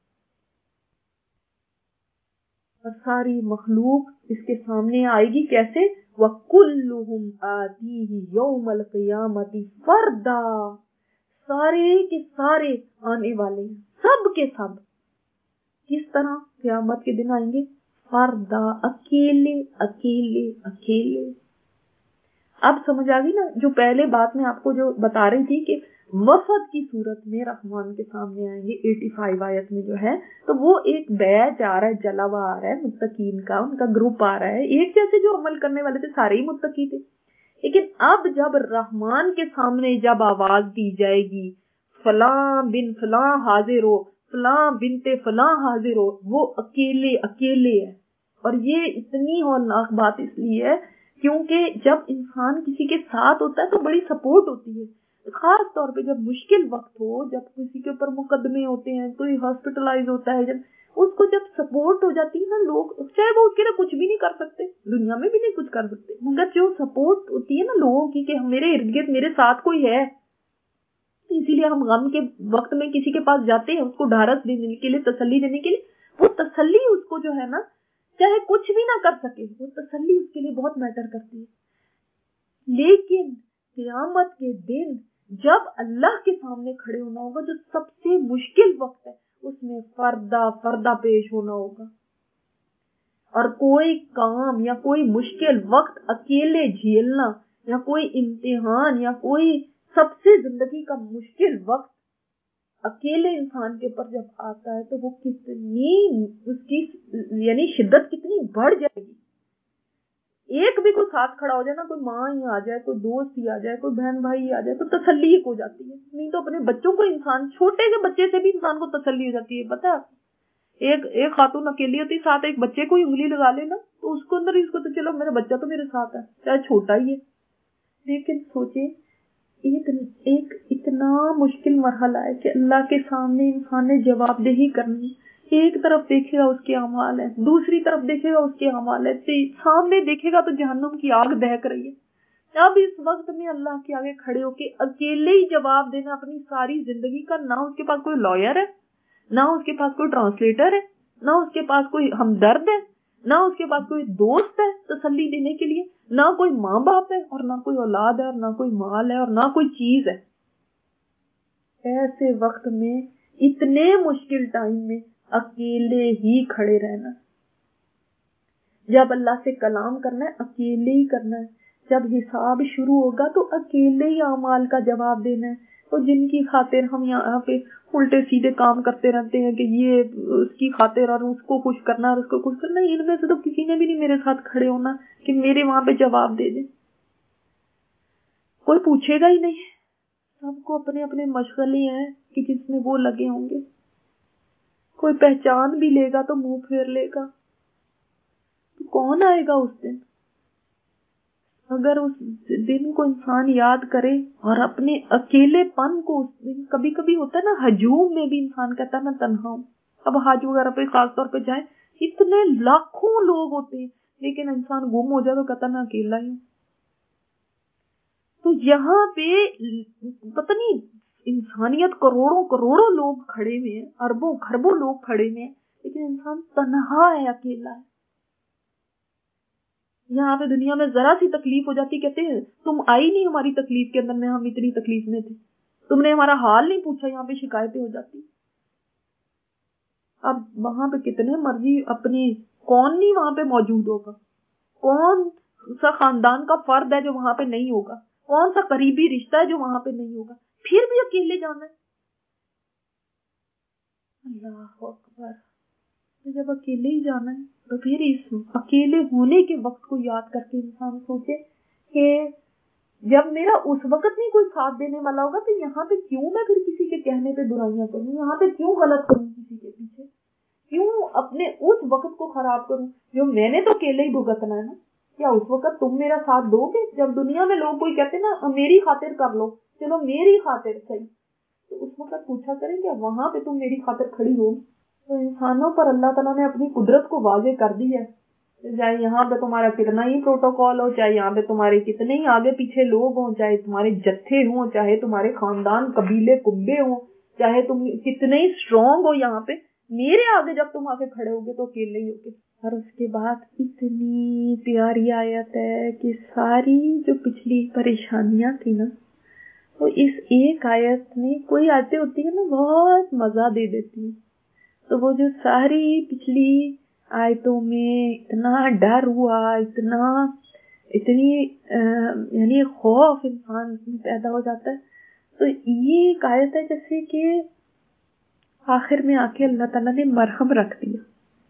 اور ساری مخلوق اس کے سامنے آئے گی کیسے؟ وَكُلُّهُمْ آتِيهِ يَوْمَ الْقِيَامَةِ فَرْدًا، سارے کے سارے آنے والے ہیں، سب کے سب کس طرح قیامت کے دن آئیں گے؟ فردا، اکیلے اکیلے اکیلے۔ اب سمجھ آ گئی نا جو پہلے بات میں آپ کو جو بتا رہی تھی کہ وفد کی صورت میں رحمان کے سامنے آئیں گے، پچاسی آیت میں جو ہے، تو وہ ایک بیچ آ رہا ہے، جلوہ آ رہا ہے متقین کا، ان کا گروپ آ رہا ہے، ایک جیسے جو عمل کرنے والے تھے سارے ہی متقی تھے، لیکن اب جب رحمان کے سامنے جب آواز دی جائے گی فلاں بن فلاں حاضر ہو، فلاں بنتے فلاں حاضر ہو، وہ اکیلے اکیلے ہے۔ اور یہ اتنی ہولناک بات اس لیے ہے کیونکہ جب انسان کسی کے ساتھ ہوتا ہے تو بڑی سپورٹ ہوتی ہے، خاص طور پہ جب مشکل وقت ہو، جب کسی کے اوپر مقدمے ہوتے ہیں، کوئی ہاسپٹلائز ہوتا ہے، جب اس کو جب سپورٹ ہو جاتی ہے نا، لوگ چاہے وہ اس کے لیے کچھ بھی نہیں کر سکتے، دنیا میں بھی نہیں کچھ کر سکتے، مگر جو سپورٹ ہوتی ہے نا لوگوں کی کہ میرے ارد گرد میرے ساتھ کوئی ہے، اسی لیے ہم غم کے وقت میں کسی کے پاس جاتے ہیں، اس کو ڈھارس دینے کے لیے، تسلی دینے کے لیے، وہ تسلی اس کو جو ہے نا چاہے کچھ بھی نہ کر سکے، وہ تسلی اس کے لیے بہت میٹر کرتی ہے۔ لیکن قیامت کے دن جب اللہ کے سامنے کھڑے ہونا ہوگا، جو سب سے مشکل وقت ہے، اس میں فردہ فردہ پیش ہونا ہوگا، اور کوئی کام یا کوئی مشکل وقت اکیلے جھیلنا، یا کوئی امتحان یا کوئی سب سے زندگی کا مشکل وقت اکیلے انسان کے اوپر جب آتا ہے تو وہ کتنی اس کی یعنی شدت کتنی بڑھ جائے گی۔ ایک بھی کوئی ساتھ کھڑا ہو جائے نا، کوئی ماں ہی آ جائے، کوئی دوست ہی آ جائے، کوئی بہن بھائی ہی آ جائے، تو تسلی ہو جاتی ہے، نہیں تو اپنے بچوں کو انسان، چھوٹے سے بچے سے بھی انسان کو تسلی ہو جاتی ہے۔ پتہ ایک ایک خاتون اکیلی ہوتی، ساتھ ایک بچے کو انگلی لگا لینا تو اس کو اندر اس کو تو چلو میرا بچہ تو میرے ساتھ ہے، چاہے چھوٹا ہی ہے، لیکن سوچے ایک ایک اتنا مشکل مرحلہ ہے کہ اللہ کے سامنے انسان نے جواب دہی کرنی، ایک طرف دیکھے گا اس کے اعمال ہے، دوسری طرف دیکھے گا اس کے اعمال ہے، سامنے دیکھے گا تو جہنم کی آگ دہک رہی ہے۔ اب اس وقت میں اللہ کے آگے کھڑے ہو کے اکیلے ہی جواب دینا اپنی ساری زندگی کا، نہ اس کے پاس کوئی لائر ہے، نہ اس کے پاس کوئی ٹرانسلیٹر ہے، نہ اس کے پاس کوئی ہمدرد ہے، نہ اس کے پاس کوئی دوست ہے تسلی دینے کے لیے، نہ کوئی ماں باپ ہے، اور نہ کوئی اولاد ہے، اور نہ کوئی مال ہے، اور نہ کوئی چیز ہے۔ ایسے وقت میں، اتنے مشکل ٹائم میں اکیلے ہی کھڑے رہنا، جب اللہ سے کلام کرنا ہے اکیلے ہی کرنا ہے، جب حساب شروع ہوگا تو اکیلے ہی اعمال کا جواب دینا ہے۔ تو جن کی خاطر ہم یہاں پہ الٹے سیدھے کام کرتے رہتے ہیں کہ یہ اس کی خاطر اور اس کو خوش کرنا اور اس کو خوش کرنا، ان میں سے تو کسی نے بھی نہیں میرے ساتھ کھڑے ہونا کہ میرے وہاں پہ جواب دے دے، کوئی پوچھے گا ہی نہیں، سب کو اپنے اپنے مشغلے ہیں کہ جس میں وہ لگے ہوں گے، کوئی پہچان بھی لے گا تو منہ پھیر لے گا، تو کون آئے گا اس دن؟ اگر اس دن کو انسان یاد کرے اور اپنے اکیلے پن کو، اس دن کبھی کبھی ہوتا ہے نا ہجوم میں بھی انسان کہتا ہے میں تنہا ہوں، اب حج وغیرہ پہ خاص طور پہ جائیں، اتنے لاکھوں لوگ ہوتے ہیں لیکن انسان گم ہو جائے تو کہتا میں اکیلا ہی ہوں۔ تو یہاں پہ پتہ نہیں انسانیت کروڑوں کروڑوں لوگ کھڑے ہوئے ہیں، اربوں خربوں لوگ کھڑے ہوئے ہیں، لیکن انسان تنہا ہے، اکیلا ہے۔ یہاں پہ دنیا میں ذرا سی تکلیف ہو جاتی کہتے ہیں تم آئی نہیں ہماری تکلیف کے اندر میں، ہم اتنی تکلیف میں تھے، تم نے ہمارا حال نہیں پوچھا، یہاں پہ شکایتیں ہو جاتی۔ اب وہاں پہ کتنے مرضی اپنی، کون نہیں وہاں پہ موجود ہوگا، کون سا خاندان کا فرد ہے جو وہاں پہ نہیں ہوگا، کون سا قریبی رشتہ ہے جو وہاں پہ نہیں ہوگا؟ پھر بھی اکیلے جانا ہے. اللہ اکبر. تو جب اکیلے ہی جانا ہے تو پھر اس اکیلے ہونے کے وقت کو یاد کر کے انسان سوچے کہ جب میرا اس وقت نہیں کوئی ساتھ دینے والا ہوگا تو یہاں پہ کیوں میں پھر کسی کے کہنے پہ برائیاں کروں, یہاں پہ کیوں غلط کروں کسی کے پیچھے, کیوں اپنے اس وقت کو خراب کروں جو میں نے تو اکیلے ہی بھگتنا ہے نا. کیا اس وقت تم میرا ساتھ دو گے؟ جب دنیا میں لوگ کوئی کہتے نا میری خاطر کر لو, چلو میری خاطر صحیح, تو اس وقت پوچھا کریں کہ وہاں پہ تم میری خاطر کھڑی ہو. تو انسانوں پر اللہ تعالیٰ نے اپنی قدرت کو واضح کر دی ہے, چاہے یہاں پہ تمہارا کتنا ہی پروٹوکول ہو, چاہے یہاں پہ تمہارے کتنے ہی آگے پیچھے لوگ ہوں, چاہے تمہارے جتھے ہوں, چاہے تمہارے خاندان قبیلے کنبے ہوں, چاہے تم کتنے ہی اسٹرانگ ہو, یہاں پہ میرے آگے جب تم آگے کھڑے ہوگے تو اکیلے ہی ہوگے. اور اس کے بعد اتنی پیاری آیت ہے کہ ساری جو پچھلی پریشانیاں تھی نا وہ اس ایک آیت میں, کوئی آیتیں ہوتی ہے نا بہت مزہ دے دیتی ہیں, تو وہ جو ساری پچھلی آیتوں میں اتنا ڈر ہوا, اتنا اتنی یعنی خوف انسان میں پیدا ہو جاتا ہے, تو یہ ایک آیت ہے جیسے کہ آخر میں آ کے اللہ تعالیٰ نے مرہم رکھ دیا.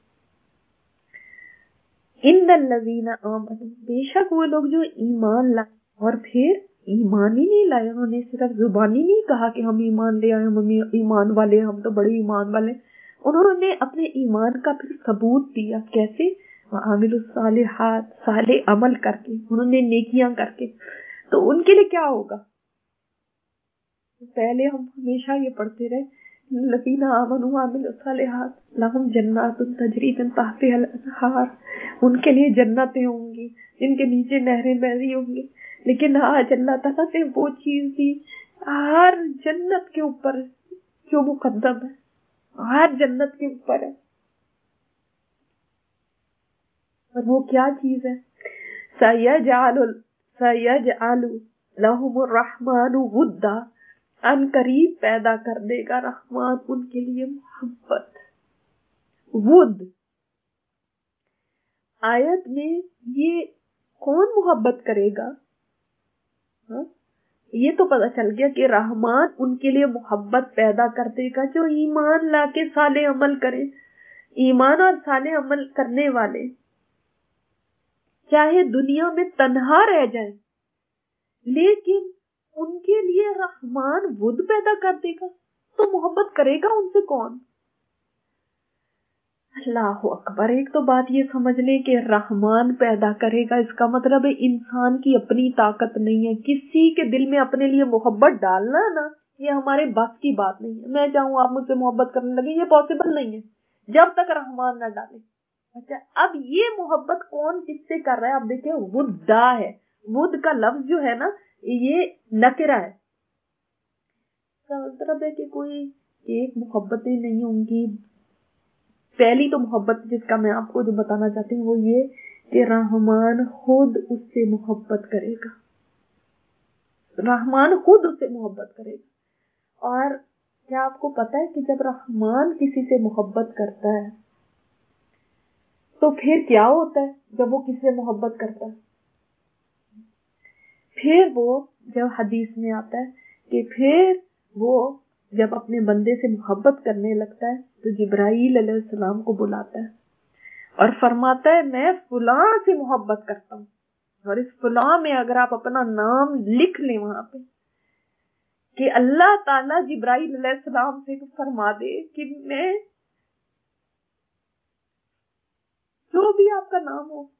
ان الذین آمنوا, بے شک وہ لوگ جو ایمان لائے, اور پھر ایمان ہی نہیں لائے, انہوں نے صرف زبانی نہیں کہا کہ ہم ایمان لے آئے, ہم ایمان والے, ہم تو بڑے ایمان والے, انہوں نے اپنے ایمان کا پھر ثبوت دیا. کیسے؟ وعملوا الصالحات, صالح عمل کر کے, انہوں نے نیکیاں کر کے. تو ان کے لیے کیا ہوگا؟ پہلے ہم ہمیشہ یہ پڑھتے رہے الذین آمنوا وعملوا الصالحات لہم جنات تجری من تحتها الانہار, ان کے لیے جنتیں ہوں گی جن کے نیچے نہریں بہ رہی ہوں گی. لیکن آج اللہ تعالیٰ نے وہ چیز دی ہر جنت کے اوپر جو مقدم ہے, ہر جنت کے اوپر ہے. اور وہ کیا چیز ہے؟ سَيَجْعَلُ سَيَجْعَلُ لَهُمُ الرَّحْمَنُ وُدًّا, ان قریب پیدا کر دے گا رحمان ان کے لیے محبت. ود آیت میں یہ کون محبت کرے گا؟ ہاں؟ یہ تو پتہ چل گیا کہ رحمان ان کے لیے محبت پیدا کر دے گا جو ایمان لا کے صالح عمل کرے. ایمان اور صالح عمل کرنے والے چاہے دنیا میں تنہا رہ جائیں لیکن ان کے لیے رحمان ود پیدا کر دے گا, تو محبت کرے گا ان سے کون؟ اللہ اکبر. ایک تو بات یہ سمجھ لیں کہ رحمان پیدا کرے گا, اس کا مطلب ہے انسان کی اپنی طاقت نہیں ہے. کسی کے دل میں اپنے لیے محبت ڈالنا ہے نا, یہ ہمارے بس کی بات نہیں ہے. میں چاہوں آپ مجھ سے محبت کرنے لگے, یہ پاسبل نہیں ہے جب تک رحمان نہ ڈالے. اچھا, اب یہ محبت کون کس سے کر رہا ہے؟ آپ دیکھیں ودا ہے, ود کا لفظ جو ہے نا یہ نکرہ ہے, کا مطلب ہے کہ کوئی ایک محبتیں نہیں ہوں گی. پہلی تو محبت جس کا میں آپ کو جو بتانا چاہتی ہوں وہ یہ کہ رحمان خود اس سے محبت کرے گا, رحمان خود اس سے محبت کرے گا. اور کیا آپ کو پتا ہے کہ جب رحمان کسی سے محبت کرتا ہے تو پھر کیا ہوتا ہے؟ جب وہ کسی سے محبت کرتا ہے پھر وہ, جب حدیث میں آتا ہے کہ پھر وہ جب اپنے بندے سے محبت کرنے لگتا ہے تو جبرائیل علیہ السلام کو بلاتا ہے اور فرماتا ہے میں فلاں سے محبت کرتا ہوں, اور اس فلاں میں اگر آپ اپنا نام لکھ لیں وہاں پہ کہ اللہ تعالیٰ جبرائیل علیہ السلام سے فرما دے کہ میں جو بھی آپ کا نام ہو,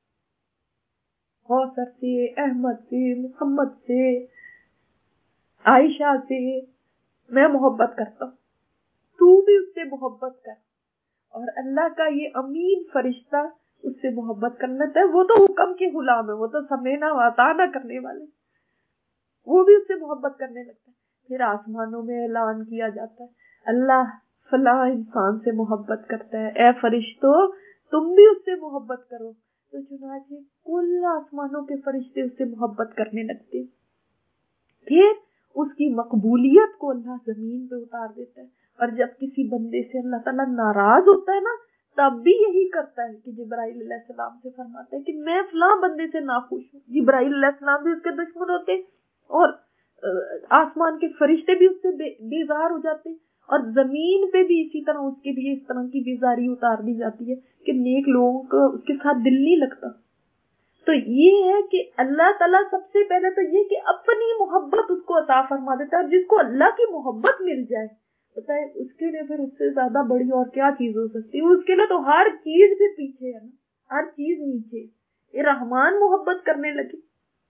کوثر سے, احمد سے, محمد سے, عائشہ سے, میں محبت کرتا ہوں, تو بھی اس سے محبت کر. اور اللہ کا یہ امین فرشتہ اس سے محبت کرنا ہے, وہ تو حکم کے غلام ہے, وہ تو سمینا واتانا کرنے والے, وہ بھی اس سے محبت کرنے لگتا ہے. پھر آسمانوں میں اعلان کیا جاتا ہے اللہ فلاں انسان سے محبت کرتا ہے, اے فرشتوں تم بھی اس سے محبت کرو. تو چنانچہ کل آسمانوں کے فرشتے اس سے محبت کرنے لگتے. پھر اس کی مقبولیت کو اللہ زمین پہ اتار دیتا ہے, اور جب کسی بندے سے اللہ تعالیٰ ناراض ہوتا ہے نا تب بھی یہی کرتا ہے کہ جبرائیل علیہ السلام سے فرماتا ہے کہ میں فلاں بندے سے ناخوش ہوں. جبرائیل علیہ السلام بھی اس کے دشمن ہوتے اور آسمان کے فرشتے بھی اس سے بیزار ہو جاتے اور زمین پہ بھی اسی طرح اس کے بھی اس طرح کی بیزاری اتار دی جاتی ہے کہ نیک لوگوں کا اس کے ساتھ دل نہیں لگتا. تو یہ ہے کہ اللہ تعالیٰ سب سے پہلے تو یہ کہ اپنی محبت اس کو عطا فرما دیتا ہے. اور جس کو اللہ کی محبت مل جائے پتا ہے اس کے لیے پھر اس سے زیادہ بڑی اور کیا چیز ہو سکتی ہے. اس کے لیے تو ہر چیز بھی پیچھے ہے نا, ہر چیز نیچے. یہ رحمان محبت کرنے لگے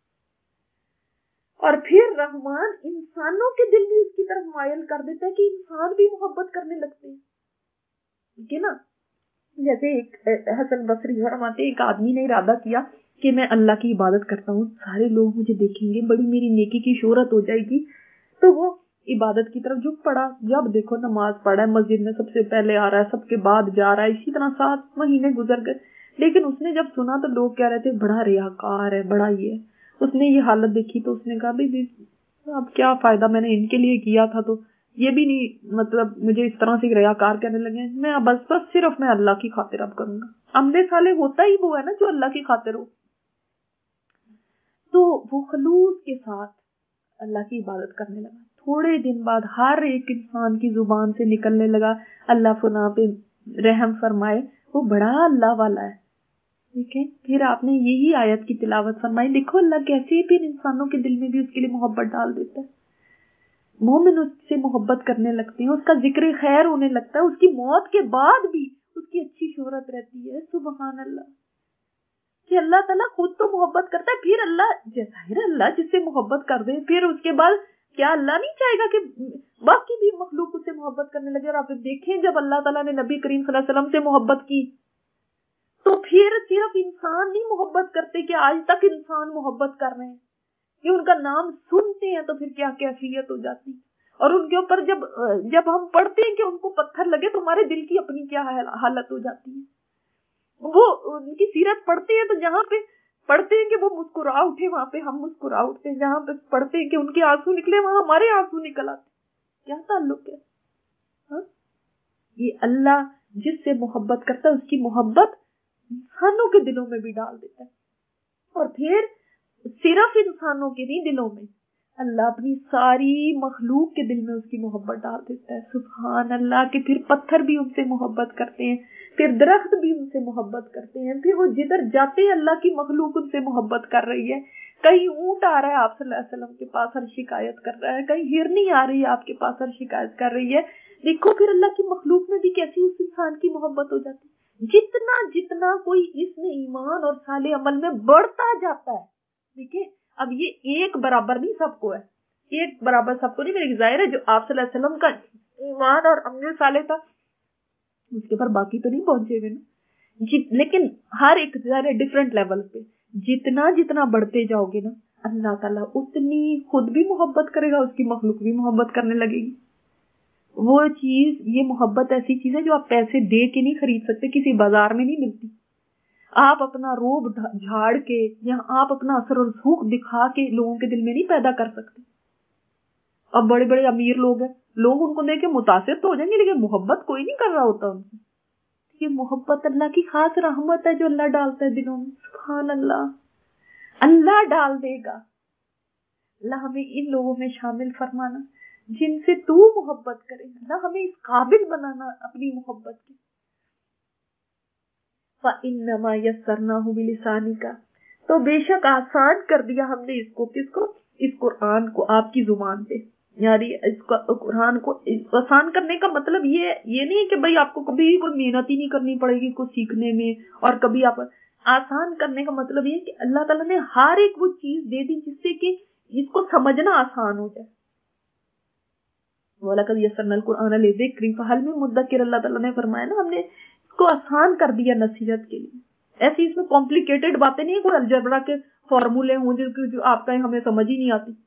اور پھر رحمان انسانوں کے دل بھی اس کی طرف مائل کر دیتا ہے کہ انسان بھی محبت کرنے لگتے ہیں. ٹھیک ہے نا. جیسے ایک حسن بصری فرماتے ایک آدمی نے ارادہ کیا کہ میں اللہ کی عبادت کرتا ہوں, سارے لوگ مجھے دیکھیں گے, بڑی میری نیکی کی شہرت ہو جائے گی. تو وہ عبادت کی طرف جھک پڑا. جب دیکھو نماز پڑھا ہے, مسجد میں سب سے پہلے آ رہا ہے, سب کے بعد جا رہا ہے. اسی طرح سات مہینے گزر گئے. لیکن اس نے جب سنا تو لوگ کہہ رہے تھے بڑا ریاکار ہے, بڑا یہ ہے. اس نے یہ حالت دیکھی تو اس نے کہا بھی اب کیا فائدہ, میں نے ان کے لیے کیا تھا تو یہ بھی نہیں, مطلب مجھے اس طرح سے ریاکار کہنے لگے. میں بس بس صرف میں اللہ کی خاطر اب کروں گا. عمل صالح ہوتا ہی وہ ہے نا جو اللہ کی خاطر ہو. تو وہ خلوص کے ساتھ اللہ کی عبادت کرنے لگا. تھوڑے دن بعد ہر ایک انسان کی زبان سے نکلنے لگا اللہ فلاں پہ رحم فرمائے, وہ بڑا اللہ والا ہے. ٹھیک ہے. پھر آپ نے یہی آیت کی تلاوت فرمائی. دیکھو اللہ کیسے پھر انسانوں کے دل میں بھی اس کے لیے محبت ڈال دیتا ہے. مومن اس سے محبت کرنے لگتے ہیں, اس کا ذکر خیر ہونے لگتا ہے. اس کی موت کے بعد بھی اس کی اچھی شہرت رہتی ہے. سبحان اللہ کہ اللہ تعالیٰ خود تو محبت کرتا ہے. پھر اللہ ظاہر اللہ جس سے محبت کر دے, پھر اس کے بعد کیا اللہ نہیں چاہے گا کہ باقی بھی مخلوق اس سے محبت کرنے لگے. اور آپ دیکھیں جب اللہ تعالیٰ نے نبی کریم صلی اللہ علیہ وسلم سے محبت کی تو پھر صرف انسان نہیں محبت کرتے کہ آج تک انسان محبت کر رہے ہیں, کہ ان کا نام سنتے ہیں تو پھر کیا کیفیت ہو جاتی. اور ان کے اوپر جب جب ہم پڑھتے ہیں کہ ان کو پتھر لگے تو ہمارے دل کی اپنی کیا حالت ہو جاتی ہے. وہ ان کی سیرت پڑھتے ہیں تو جہاں پہ پڑھتے ہیں کہ وہ مسکرا اٹھے وہاں پہ ہم مسکرا اٹھتے ہیں, جہاں پہ پڑھتے ہیں کہ ان کے آنسو نکلے وہاں ہمارے آنسو نکل آتے. کیا تعلق ہے. ہاں یہ اللہ جس سے محبت کرتا ہے اس کی محبت انسانوں کے دلوں میں بھی ڈال دیتا ہے. اور پھر صرف انسانوں کے نہیں دلوں میں, اللہ اپنی ساری مخلوق کے دل میں اس کی محبت ڈال دیتا ہے. سبحان اللہ کہ پھر پتھر بھی ان سے محبت کرتے ہیں, پھر درخت بھی ان سے محبت کرتے ہیں, پھر وہ جدھر جاتے ہیں اللہ کی مخلوق ان سے محبت کر رہی ہے. کہیں اونٹ آ رہا ہے آپ صلی اللہ علیہ وسلم کے پاس ہر شکایت کر رہا ہے, کہیں ہرنی آ رہی ہے آپ کے پاس ہر شکایت کر رہی ہے. دیکھو پھر اللہ کی مخلوق میں بھی کیسی اس انسان کی محبت ہو جاتی. جتنا جتنا کوئی اس میں ایمان اور صالح عمل میں بڑھتا جاتا ہے, دیکھیں اب یہ ایک برابر نہیں سب کو ہے, ایک برابر سب کو نہیں. میرے ظاہر ہے جو آپ صلی اللہ علیہ وسلم کا ایمان اور عمل صالح تھا اس کے پر باقی تو نہیں پہنچے ہوئے نا, لیکن ہر ایک ظاہر ڈفرینٹ لیول پہ جتنا جتنا بڑھتے جاؤ گے نا اللہ تعالیٰ اتنی خود بھی محبت کرے گا, اس کی مخلوق بھی محبت کرنے لگے گی. وہ چیز, یہ محبت ایسی چیز ہے جو آپ پیسے دے کے نہیں خرید سکتے, کسی بازار میں نہیں ملتی. آپ اپنا روب جھاڑ کے یا آپ اپنا اثر اور رسوخ دکھا کے لوگوں کے دل میں نہیں پیدا کر سکتے. اب بڑے بڑے امیر لوگ ہیں, لوگ ان کو دیکھ کے متاثر تو ہو جائیں گے لیکن محبت کوئی نہیں کر رہا ہوتا ان سے. یہ محبت اللہ کی خاص رحمت ہے جو اللہ ڈالتا ہے دلوں میں. سبحان اللہ, اللہ ڈال دے گا. اللہ ہمیں ان لوگوں میں شامل فرمانا جن سے تو محبت کرے. اللہ ہمیں اس قابل بنانا اپنی محبت کے. فَإِنَّمَا يَسَّرْنَاهُ بِلِسَانِكَ, تو بے شک آسان کر دیا ہم نے اس کو, کس کو, اس قرآن کو آپ کی زبان پہ. یعنی اس قرآن کو آسان کرنے کا مطلب یہ یہ نہیں کہ بھئی آپ کو کبھی کوئی محنت ہی نہیں کرنی پڑے گی کو سیکھنے میں, اور کبھی آپ آسان کرنے کا مطلب یہ کہ اللہ تعالیٰ نے ہر ایک وہ چیز دے دی جس سے کہ اس کو سمجھنا آسان ہو جائے. وَلَقَدْ يَسَّرْنَا الْقُرْآنَ لِلذِّكْرِ فَهَلْ مِن مُدَّكِرٍ, اللہ تعالیٰ نے فرمایا نا ہم نے اس کو آسان کر دیا نصیحت کے لیے. ایسی اس میں کمپلیکیٹڈ باتیں نہیں, کوئی الجبرا کے فارمولے ہوں جو آپ کا ہمیں سمجھ ہی نہیں آتی.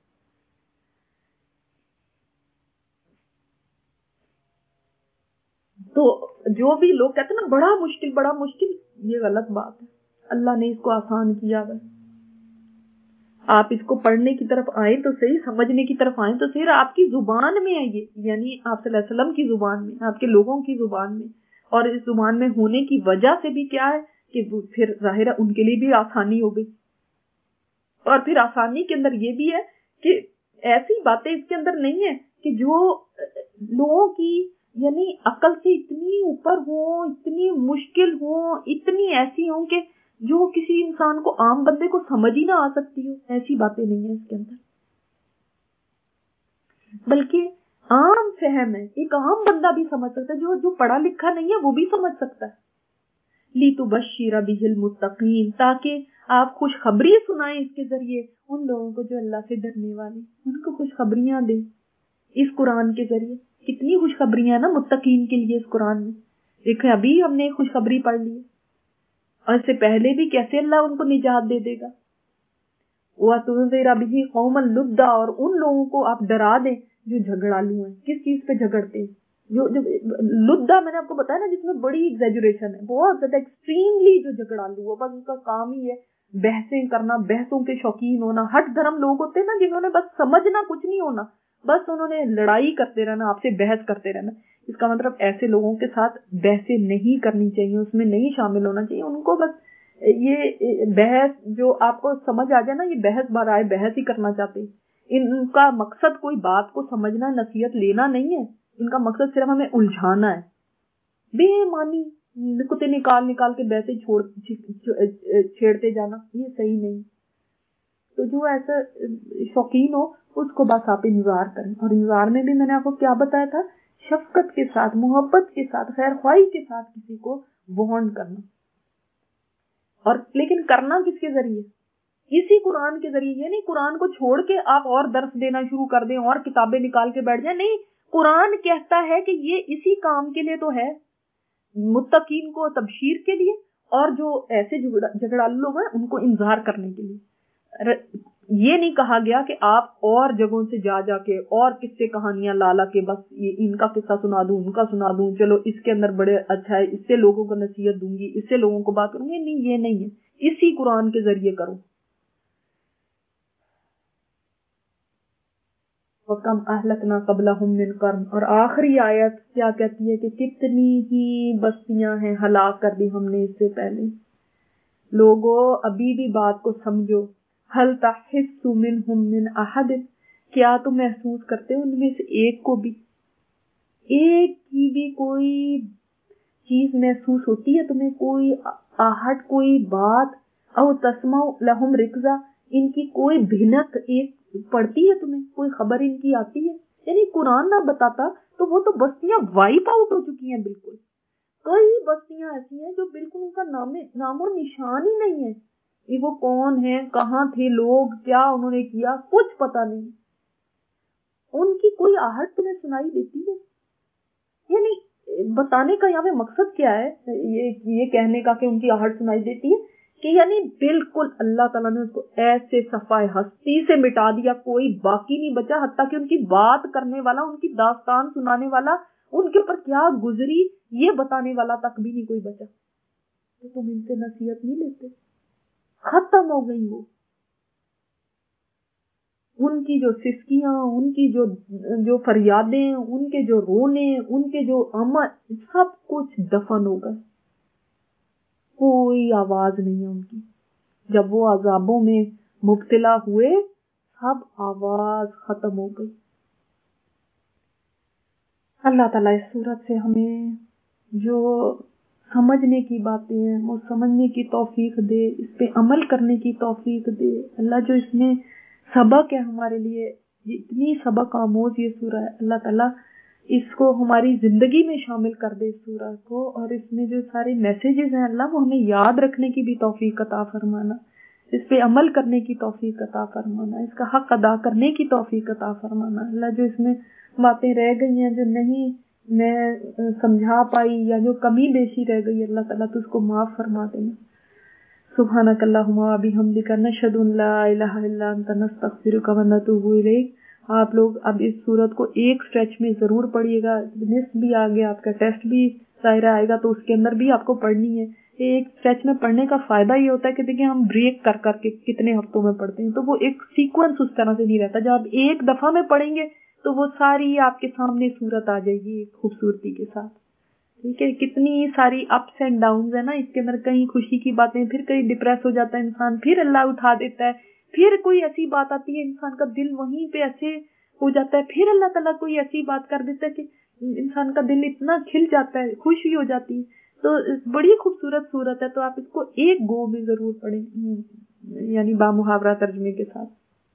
تو جو بھی لوگ کہتے ہیں نا بڑا مشکل بڑا مشکل, یہ غلط بات ہے. اللہ نے اس کو آسان کیا ہے. آپ اس کو پڑھنے کی طرف آئیں تو صحیح, سمجھنے کی طرف آئیں تو صحیح. آپ کی زبان میں ہے یہ, یعنی آپ صلی اللہ علیہ وسلم کی زبان میں, آپ کے لوگوں کی زبان میں, اور اس زبان میں ہونے کی وجہ سے بھی کیا ہے کہ پھر ظاہر ہے ان کے لیے بھی آسانی ہو گئی. اور پھر آسانی کے اندر یہ بھی ہے کہ ایسی باتیں اس کے اندر نہیں ہے کہ جو لوگوں کی یعنی عقل سے اتنی اوپر ہوں، اتنی مشکل ہوں، اتنی ایسی ہوں کہ جو کسی انسان کو، عام بندے کو سمجھ ہی نہ آ سکتی ہو. ایسی باتیں نہیں ہیں اس کے اندر، بلکہ عام فہم ہے، ایک عام بندہ بھی سمجھ سکتا ہے، جو جو پڑھا لکھا نہیں ہے وہ بھی سمجھ سکتا ہے. لِتُبَشِّرَ بِهِ الْمُتَّقِينَ، تاکہ آپ خوشخبری سنائیں اس کے ذریعے ان لوگوں کو جو اللہ سے ڈرنے والے، ان کو خوشخبریاں دیں اس قرآن کے ذریعے. کتنی خوشخبریاں نا متقین کے لیے اس قرآن میں. دیکھیں ابھی ہم نے خوشخبری پڑھ لی ہے، اور اس سے پہلے بھی کیسے اللہ ان کو نجات دے دے گا. وَتُنذِرَ بِهِ قَوْمًا لُدًّا، اور ان لوگوں کو آپ ڈرا دیں جو جھگڑالو ہیں. کس چیز پہ جھگڑتے ہیں؟ جو جو لدہ میں نے آپ کو بتایا نا، جس میں بڑی ایگزیجریشن ہے، بہت زیادہ ایکسٹریملی جو جھگڑالو ہے، بس اس کا کام ہی ہے بحثیں کرنا، بحثوں کے شوقین ہونا. ہٹ دھرم لوگ ہوتے ہیں نا جنہوں نے بس سمجھنا کچھ نہیں ہونا، بس انہوں نے لڑائی کرتے رہنا، آپ سے بحث کرتے رہنا. اس کا مطلب ایسے لوگوں کے ساتھ بحثیں نہیں کرنی چاہیے، اس میں نہیں شامل ہونا چاہیے. ان کو بس یہ بحث جو آپ کو سمجھ آ جائے نا، یہ بحث برائے بحث ہی کرنا چاہتے ہیں. ان کا مقصد کوئی بات کو سمجھنا، نصیحت لینا نہیں ہے. ان کا مقصد صرف ہمیں الجھانا ہے، بے معنی نکتے نکال نکال کے بحثیں چھوڑ چھیڑتے جانا، یہ صحیح نہیں. تو جو ایسا شوقین ہو اس کو بس آپ انذار کریں. اور انذار میں بھی میں نے آپ کو کیا بتایا تھا؟ شفقت کے ساتھ، محبت کے ساتھ، خیر خواہی کے ساتھ کسی کو وارن کرنا. اور لیکن کرنا کس کے ذریعے؟ اسی قرآن کے ذریعے. یہ نہیں قرآن کو چھوڑ کے آپ اور درس دینا شروع کر دیں اور کتابیں نکال کے بیٹھ جائیں. نہیں، قرآن کہتا ہے کہ یہ اسی کام کے لیے تو ہے، متقین کو تبشیر کے لیے، اور جو ایسے جھگڑالو لوگ ہیں ان کو انذار کرنے کے لیے. یہ نہیں کہا گیا کہ آپ اور جگہوں سے جا جا کے اور قصے کہانیاں لالا کے بس یہ ان کا قصہ سنا دوں، ان کا سنا دوں، چلو اس کے اندر بڑے اچھا ہے، اس سے لوگوں کو نصیحت دوں گی، اس سے لوگوں کو بات کروں گی. نہیں، یہ نہیں ہے، اسی قرآن کے ذریعے کرو. وَكَمْ أَهْلَكْنَا قَبْلَهُمْ مِنْ قَرْنٍ، اور آخری آیت کیا کہتی ہے کہ کتنی ہی بستیاں ہیں ہلاک کر دی ہم نے اس سے پہلے. لوگوں ابھی بھی بات کو سمجھو. هَلْ تَحِسُّ مِنْهُمْ مِنْ أَحَدٍ، کیا تم محسوس کرتے ہو ان میں سے ایک کو بھی، ایک کی بھی کوئی چیز محسوس ہوتی ہے تمہیں؟ کوئی آہٹ، کوئی بات؟ او تسمع لہم رکزا، ان کی کوئی بھنک ایک پڑتی ہے تمہیں؟ کوئی خبر ان کی آتی ہے؟ یعنی قرآن نہ بتاتا تو وہ تو بستیاں وائپ آؤٹ ہو چکی ہیں بالکل. کئی بستیاں ایسی ہیں جو بالکل ان کا نام نام و نشان ہی نہیں ہے. یہ وہ کون ہیں، کہاں تھے لوگ، کیا انہوں نے کیا، کچھ پتا نہیں. ان کی کوئی آہٹ تمہیں سنائی دیتی ہے؟ یعنی بتانے کا یہاں پہ مقصد کیا ہے یہ یہ کہنے کا کہ ان کی آہٹ سنائی دیتی ہے، کہ یعنی بالکل اللہ تعالیٰ نے اس کو ایسے صفائے ہستی سے مٹا دیا، کوئی باقی نہیں بچا. حتیٰ کہ ان کی بات کرنے والا، ان کی داستان سنانے والا، ان کے اوپر کیا گزری یہ بتانے والا تک بھی نہیں کوئی بچا. تو تم ان سے نصیحت نہیں لیتے؟ ختم ہو گئی وہ. ان کی جو سسکیاں، ان کی جو جو فریادیں، ان کے جو رونے، ان کے جو عمل، سب کچھ دفن ہو گئے. کوئی آواز نہیں ہے ان کی. جب وہ عذابوں میں مبتلا ہوئے سب آواز ختم ہو گئی. اللہ تعالیٰ اس صورت سے ہمیں جو سمجھنے کی باتیں ہیں وہ سمجھنے کی توفیق دے، اس پہ عمل کرنے کی توفیق دے. اللہ جو اس میں سبق ہے ہمارے لیے، اتنی سبق آموز یہ سورہ ہے، اللہ تعالیٰ اس کو ہماری زندگی میں شامل کر دے اس سورہ کو. اور اس میں جو سارے میسیجز ہیں اللہ وہ ہمیں یاد رکھنے کی بھی توفیق عطا فرمانا، اس پہ عمل کرنے کی توفیق عطا فرمانا، اس کا حق ادا کرنے کی توفیق عطا فرمانا. اللہ جو اس میں باتیں رہ گئی ہیں جو نہیں میں سمجھا پائی یا جو کمی بیشی رہ گئی، اللہ تعالیٰ تو اس کو معاف فرما دینا. سبحانک اللہم و بحمدک نشہد ان لا الہ الا انت نستغفرک و نتوب الیک. آپ لوگ اب اس سورت کو ایک سٹریچ میں ضرور پڑھیے گا. نصف بھی آ گیا، آپ کا ٹیسٹ بھی ظاہرہ آئے گا تو اس کے اندر بھی آپ کو پڑھنی ہے. ایک سٹریچ میں پڑھنے کا فائدہ یہ ہوتا ہے کہ دیکھیں ہم بریک کر کر کے کتنے ہفتوں میں پڑھتے ہیں، تو وہ ایک سیکوینس اس طرح سے نہیں رہتا. جب آپ ایک دفعہ میں پڑھیں گے تو وہ ساری آپ کے سامنے صورت آ جائے گی خوبصورتی کے ساتھ. ठीक है, कितनी सारी अप्स एंड डाउन्स है ना इसके अंदर, कहीं खुशी की बातें, फिर कहीं डिप्रेस हो जाता है इंसान, फिर अल्लाह उठा देता है, फिर कोई ऐसी बात आती है इंसान का दिल वहीं पे ऐसे हो जाता है, फिर अल्लाह ताला कोई ऐसी बात कर देता है कि इंसान का दिल इतना खिल जाता है, खुशी हो जाती है। तो बड़ी खूबसूरत सूरत है, तो आप इसको एक गो में जरूर पढ़ें, यानी बामुहावरा तर्जमे के साथ।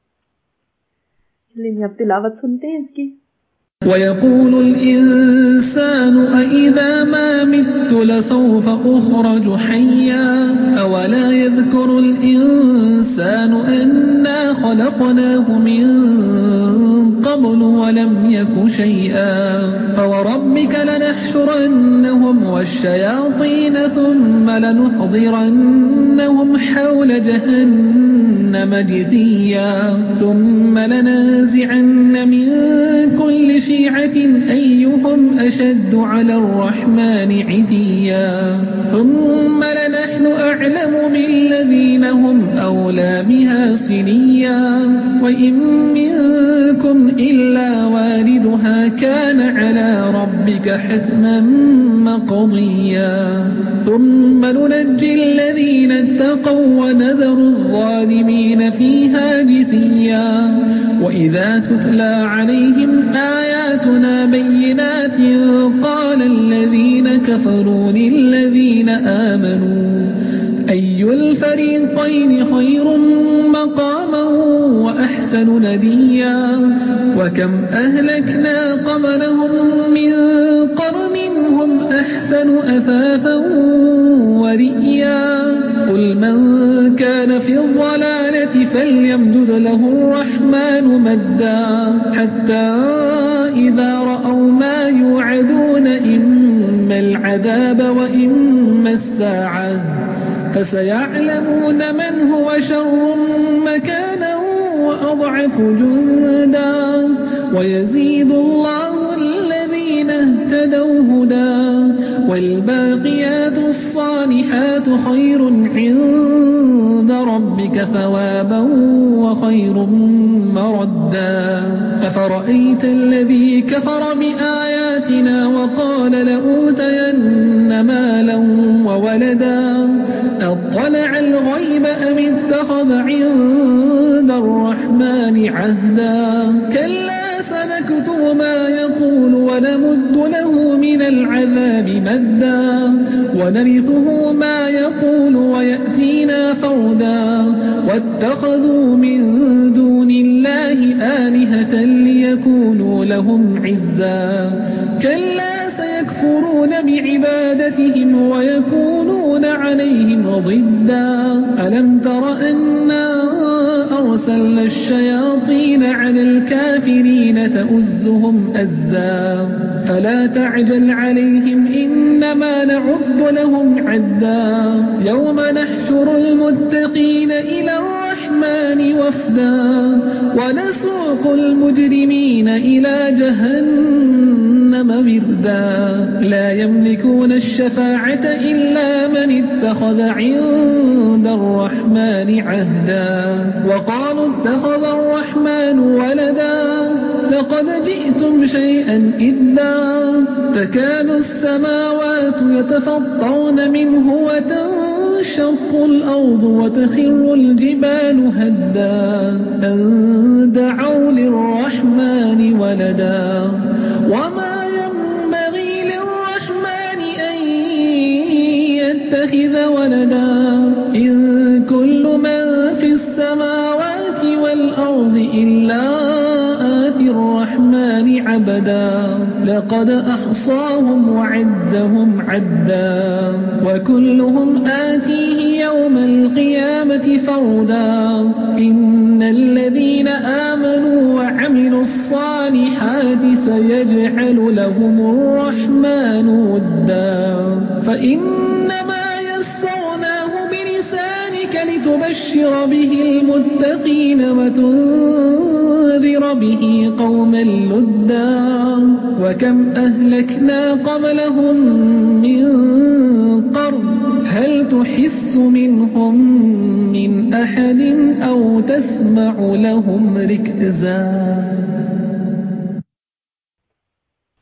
चलिए अब तिलावत सुनते हैं इसकी। وَيَقُولُ الْإِنسَانُ أَإِذَا مَا مِتُّ لَسَوْفَ أُخْرَجُ حَيًّا أَوَلَا يَذْكُرُ الْإِنسَانُ أَنَّا خَلَقْنَاهُ مِنْ قَبْلُ وَلَمْ يَكُ شَيْئًا فَوَرَبِّكَ لَنَحْشُرَنَّهُمْ وَالشَّيَاطِينَ ثُمَّ لَنُحْضِرَنَّهُمْ حَوْلَ جَهَنَّمَ جِثِيًّا ثُمَّ لَنَنزِعَنَّ مِنْ كُلِّ شِيعَةٍ أَيُّهُمْ أَشَدُّ عَلَى الرَّحْمَنِ عِتِيًّا ثُمَّ لَنَحْنُ أَعْلَمُ بِالَّذِينَ هُمْ أَوْلَى بِهَا صِلِيًّا وَإِنْ مِنْكُمْ إِلَّا وَارِدُهَا كَانَ عَلَى رَبِّكَ حَتْمًا مَقْضِيًّا ثُمَّ نُنَجِّي الَّذِينَ اتَّقَوْا وَنَذَرُ الظَّالِمِينَ فِيهَا جِثِيًّا وَإِذَا تُتْلَى عَلَيْهِمْ آيَاتُنَا بَيِّنَاتٍ قَالَ الَّذِينَ كَفَرُوا لِلَّذِينَ آمَنُوا أَيُّ الْفَرِيقَيْنِ خَيْرٌ مَقَامًا وَأَحْسَنُ نَدِيًّا وَكَمْ أَهْلَكْنَا قَبْلَهُمْ مِنْ قَرْنٍ هُمْ أَحْسَنُ أَثَاثًا وَرِئْيًا قُلْ مَنْ كَانَ فِي الضَّلَالَةِ فَلْيَمْدُدْ لَهُ الرَّحْمَنُ مَدًّا حَتَّى إِذَا رَأَوْا مَا يُوعَدُونَ إِمَّا الْعَذَابَ وَإِمَّا السَّاعَةَ فَسَيَعْلَمُونَ مَنْ هُوَ شَرٌّ مَكَانًا وَأَضْعَفُ جُنْدًا وَيَزِيدُ اللَّهُ الَّذِينَ اهْتَدَوْا هُدًى وَالْبَاقِيَاتُ الصَّالِحَاتُ خَيْرٌ عِندَ رَبِّكَ ثَوَابًا وَخَيْرٌ مَرَدًّا أَفَرَأَيْتَ الَّذِي كَفَرَ بِآيَاتِنَا وَقَالَ لَأُوتَيَنَّ مَالًا وَوَلَدًا أَطَّلَعَ الْغَيْبَ أَمِ اتَّخَذَ عِندَ الرَّحْمَنِ عَهْدًا كَلَّا سَنَكْتُبُ مَا يَقُولُ وَنَمُدُّ لَهُ مِنَ الْعَذَابِ مَدًّا وَنَرِثُهُ مَا يَقُولُ وَيَأْتِينَا فَرْدًا وَاتَّخَذُوا مِن دُونِ اللَّهِ آلِهَةً لِيَكُونُوا لَهُمْ عِزًّا كَلَّا سَيَكْفُرُونَ بِعِبَادَتِهِمْ وَيَكُونُونَ عَلَيْهِمْ ضِدًّا أَلَمْ تَرَ أَنَّا أَرْسَلْنَا الشَّيَاطِينَ عَلَى الْكَافِرِينَ تَؤُزُّهُمْ أَزًّا فَلَا تَعْجَلْ عَلَيْهِمْ إِنَّمَا نَعُدُّ لَهُمْ عَدًّا يَوْمَ نَحْشُرُ الْمُتَّقِينَ إِلَى الرَّحْمَنِ وَفْدًا وَنَسُوقُ الْمُجْرِمِينَ إِلَى جَهَنَّمَ وِرْدًا لَا يَمْلِكُونَ الشَّفَاعَةَ إِلَّا مَنِ اتَّخَذَ عِندَ الرَّحْمَنِ عَهْدًا وَقَالُوا اتَّخَذَ الرَّحْمَنُ وَلَدًا لَقَدْ جِئْتُمْ شَيْئًا إِدًّا تَكَادُ السَّمَاوَاتُ يَتَفَطَّرْنَ مِنْهُ وَتَنشَقُّ الْأَرْضُ وَتَخِرُّ الْجِبَالُ هَدًّا أَن دَعَوْا لِلرَّحْمَنِ وَلَدًا وَمَا يَنبَغِي لِلرَّحْمَنِ أَن يَتَّخِذَ وَلَدًا إِن كُلُّ مَن فِي السَّمَاوَاتِ وَالْأَرْضِ إِلَّا آتِي الرَّحْمَنِ عَبْدًا لَقَدْ أَحْصَاهُمْ وَعَدَّهُمْ عَدًّا وَكُلُّهُمْ آتِيهِ يَوْمَ الْقِيَامَةِ فَرْدًا إِنَّ الَّذِينَ آمَنُوا وَعَمِلُوا الصَّالِحَاتِ سَيَجْعَلُ لَهُمُ الرَّحْمَنُ وُدًّا فَإِنَّمَا يَسَّرْنَاهُ بِلِسَانِكَ لِتُبَشِّرَ بِهِ الْمُتَّقِينَ وَتُنذِرَ بِهِ قَوْمًا لُدًّا وَكَمْ أَهْلَكْنَا قَبْلَهُمْ مِنْ قَرْنٍ هَلْ تُحِسُّ مِنْهُمْ مِنْ أَحَدٍ أَوْ تَسْمَعُ لَهُمْ رِكْزًا.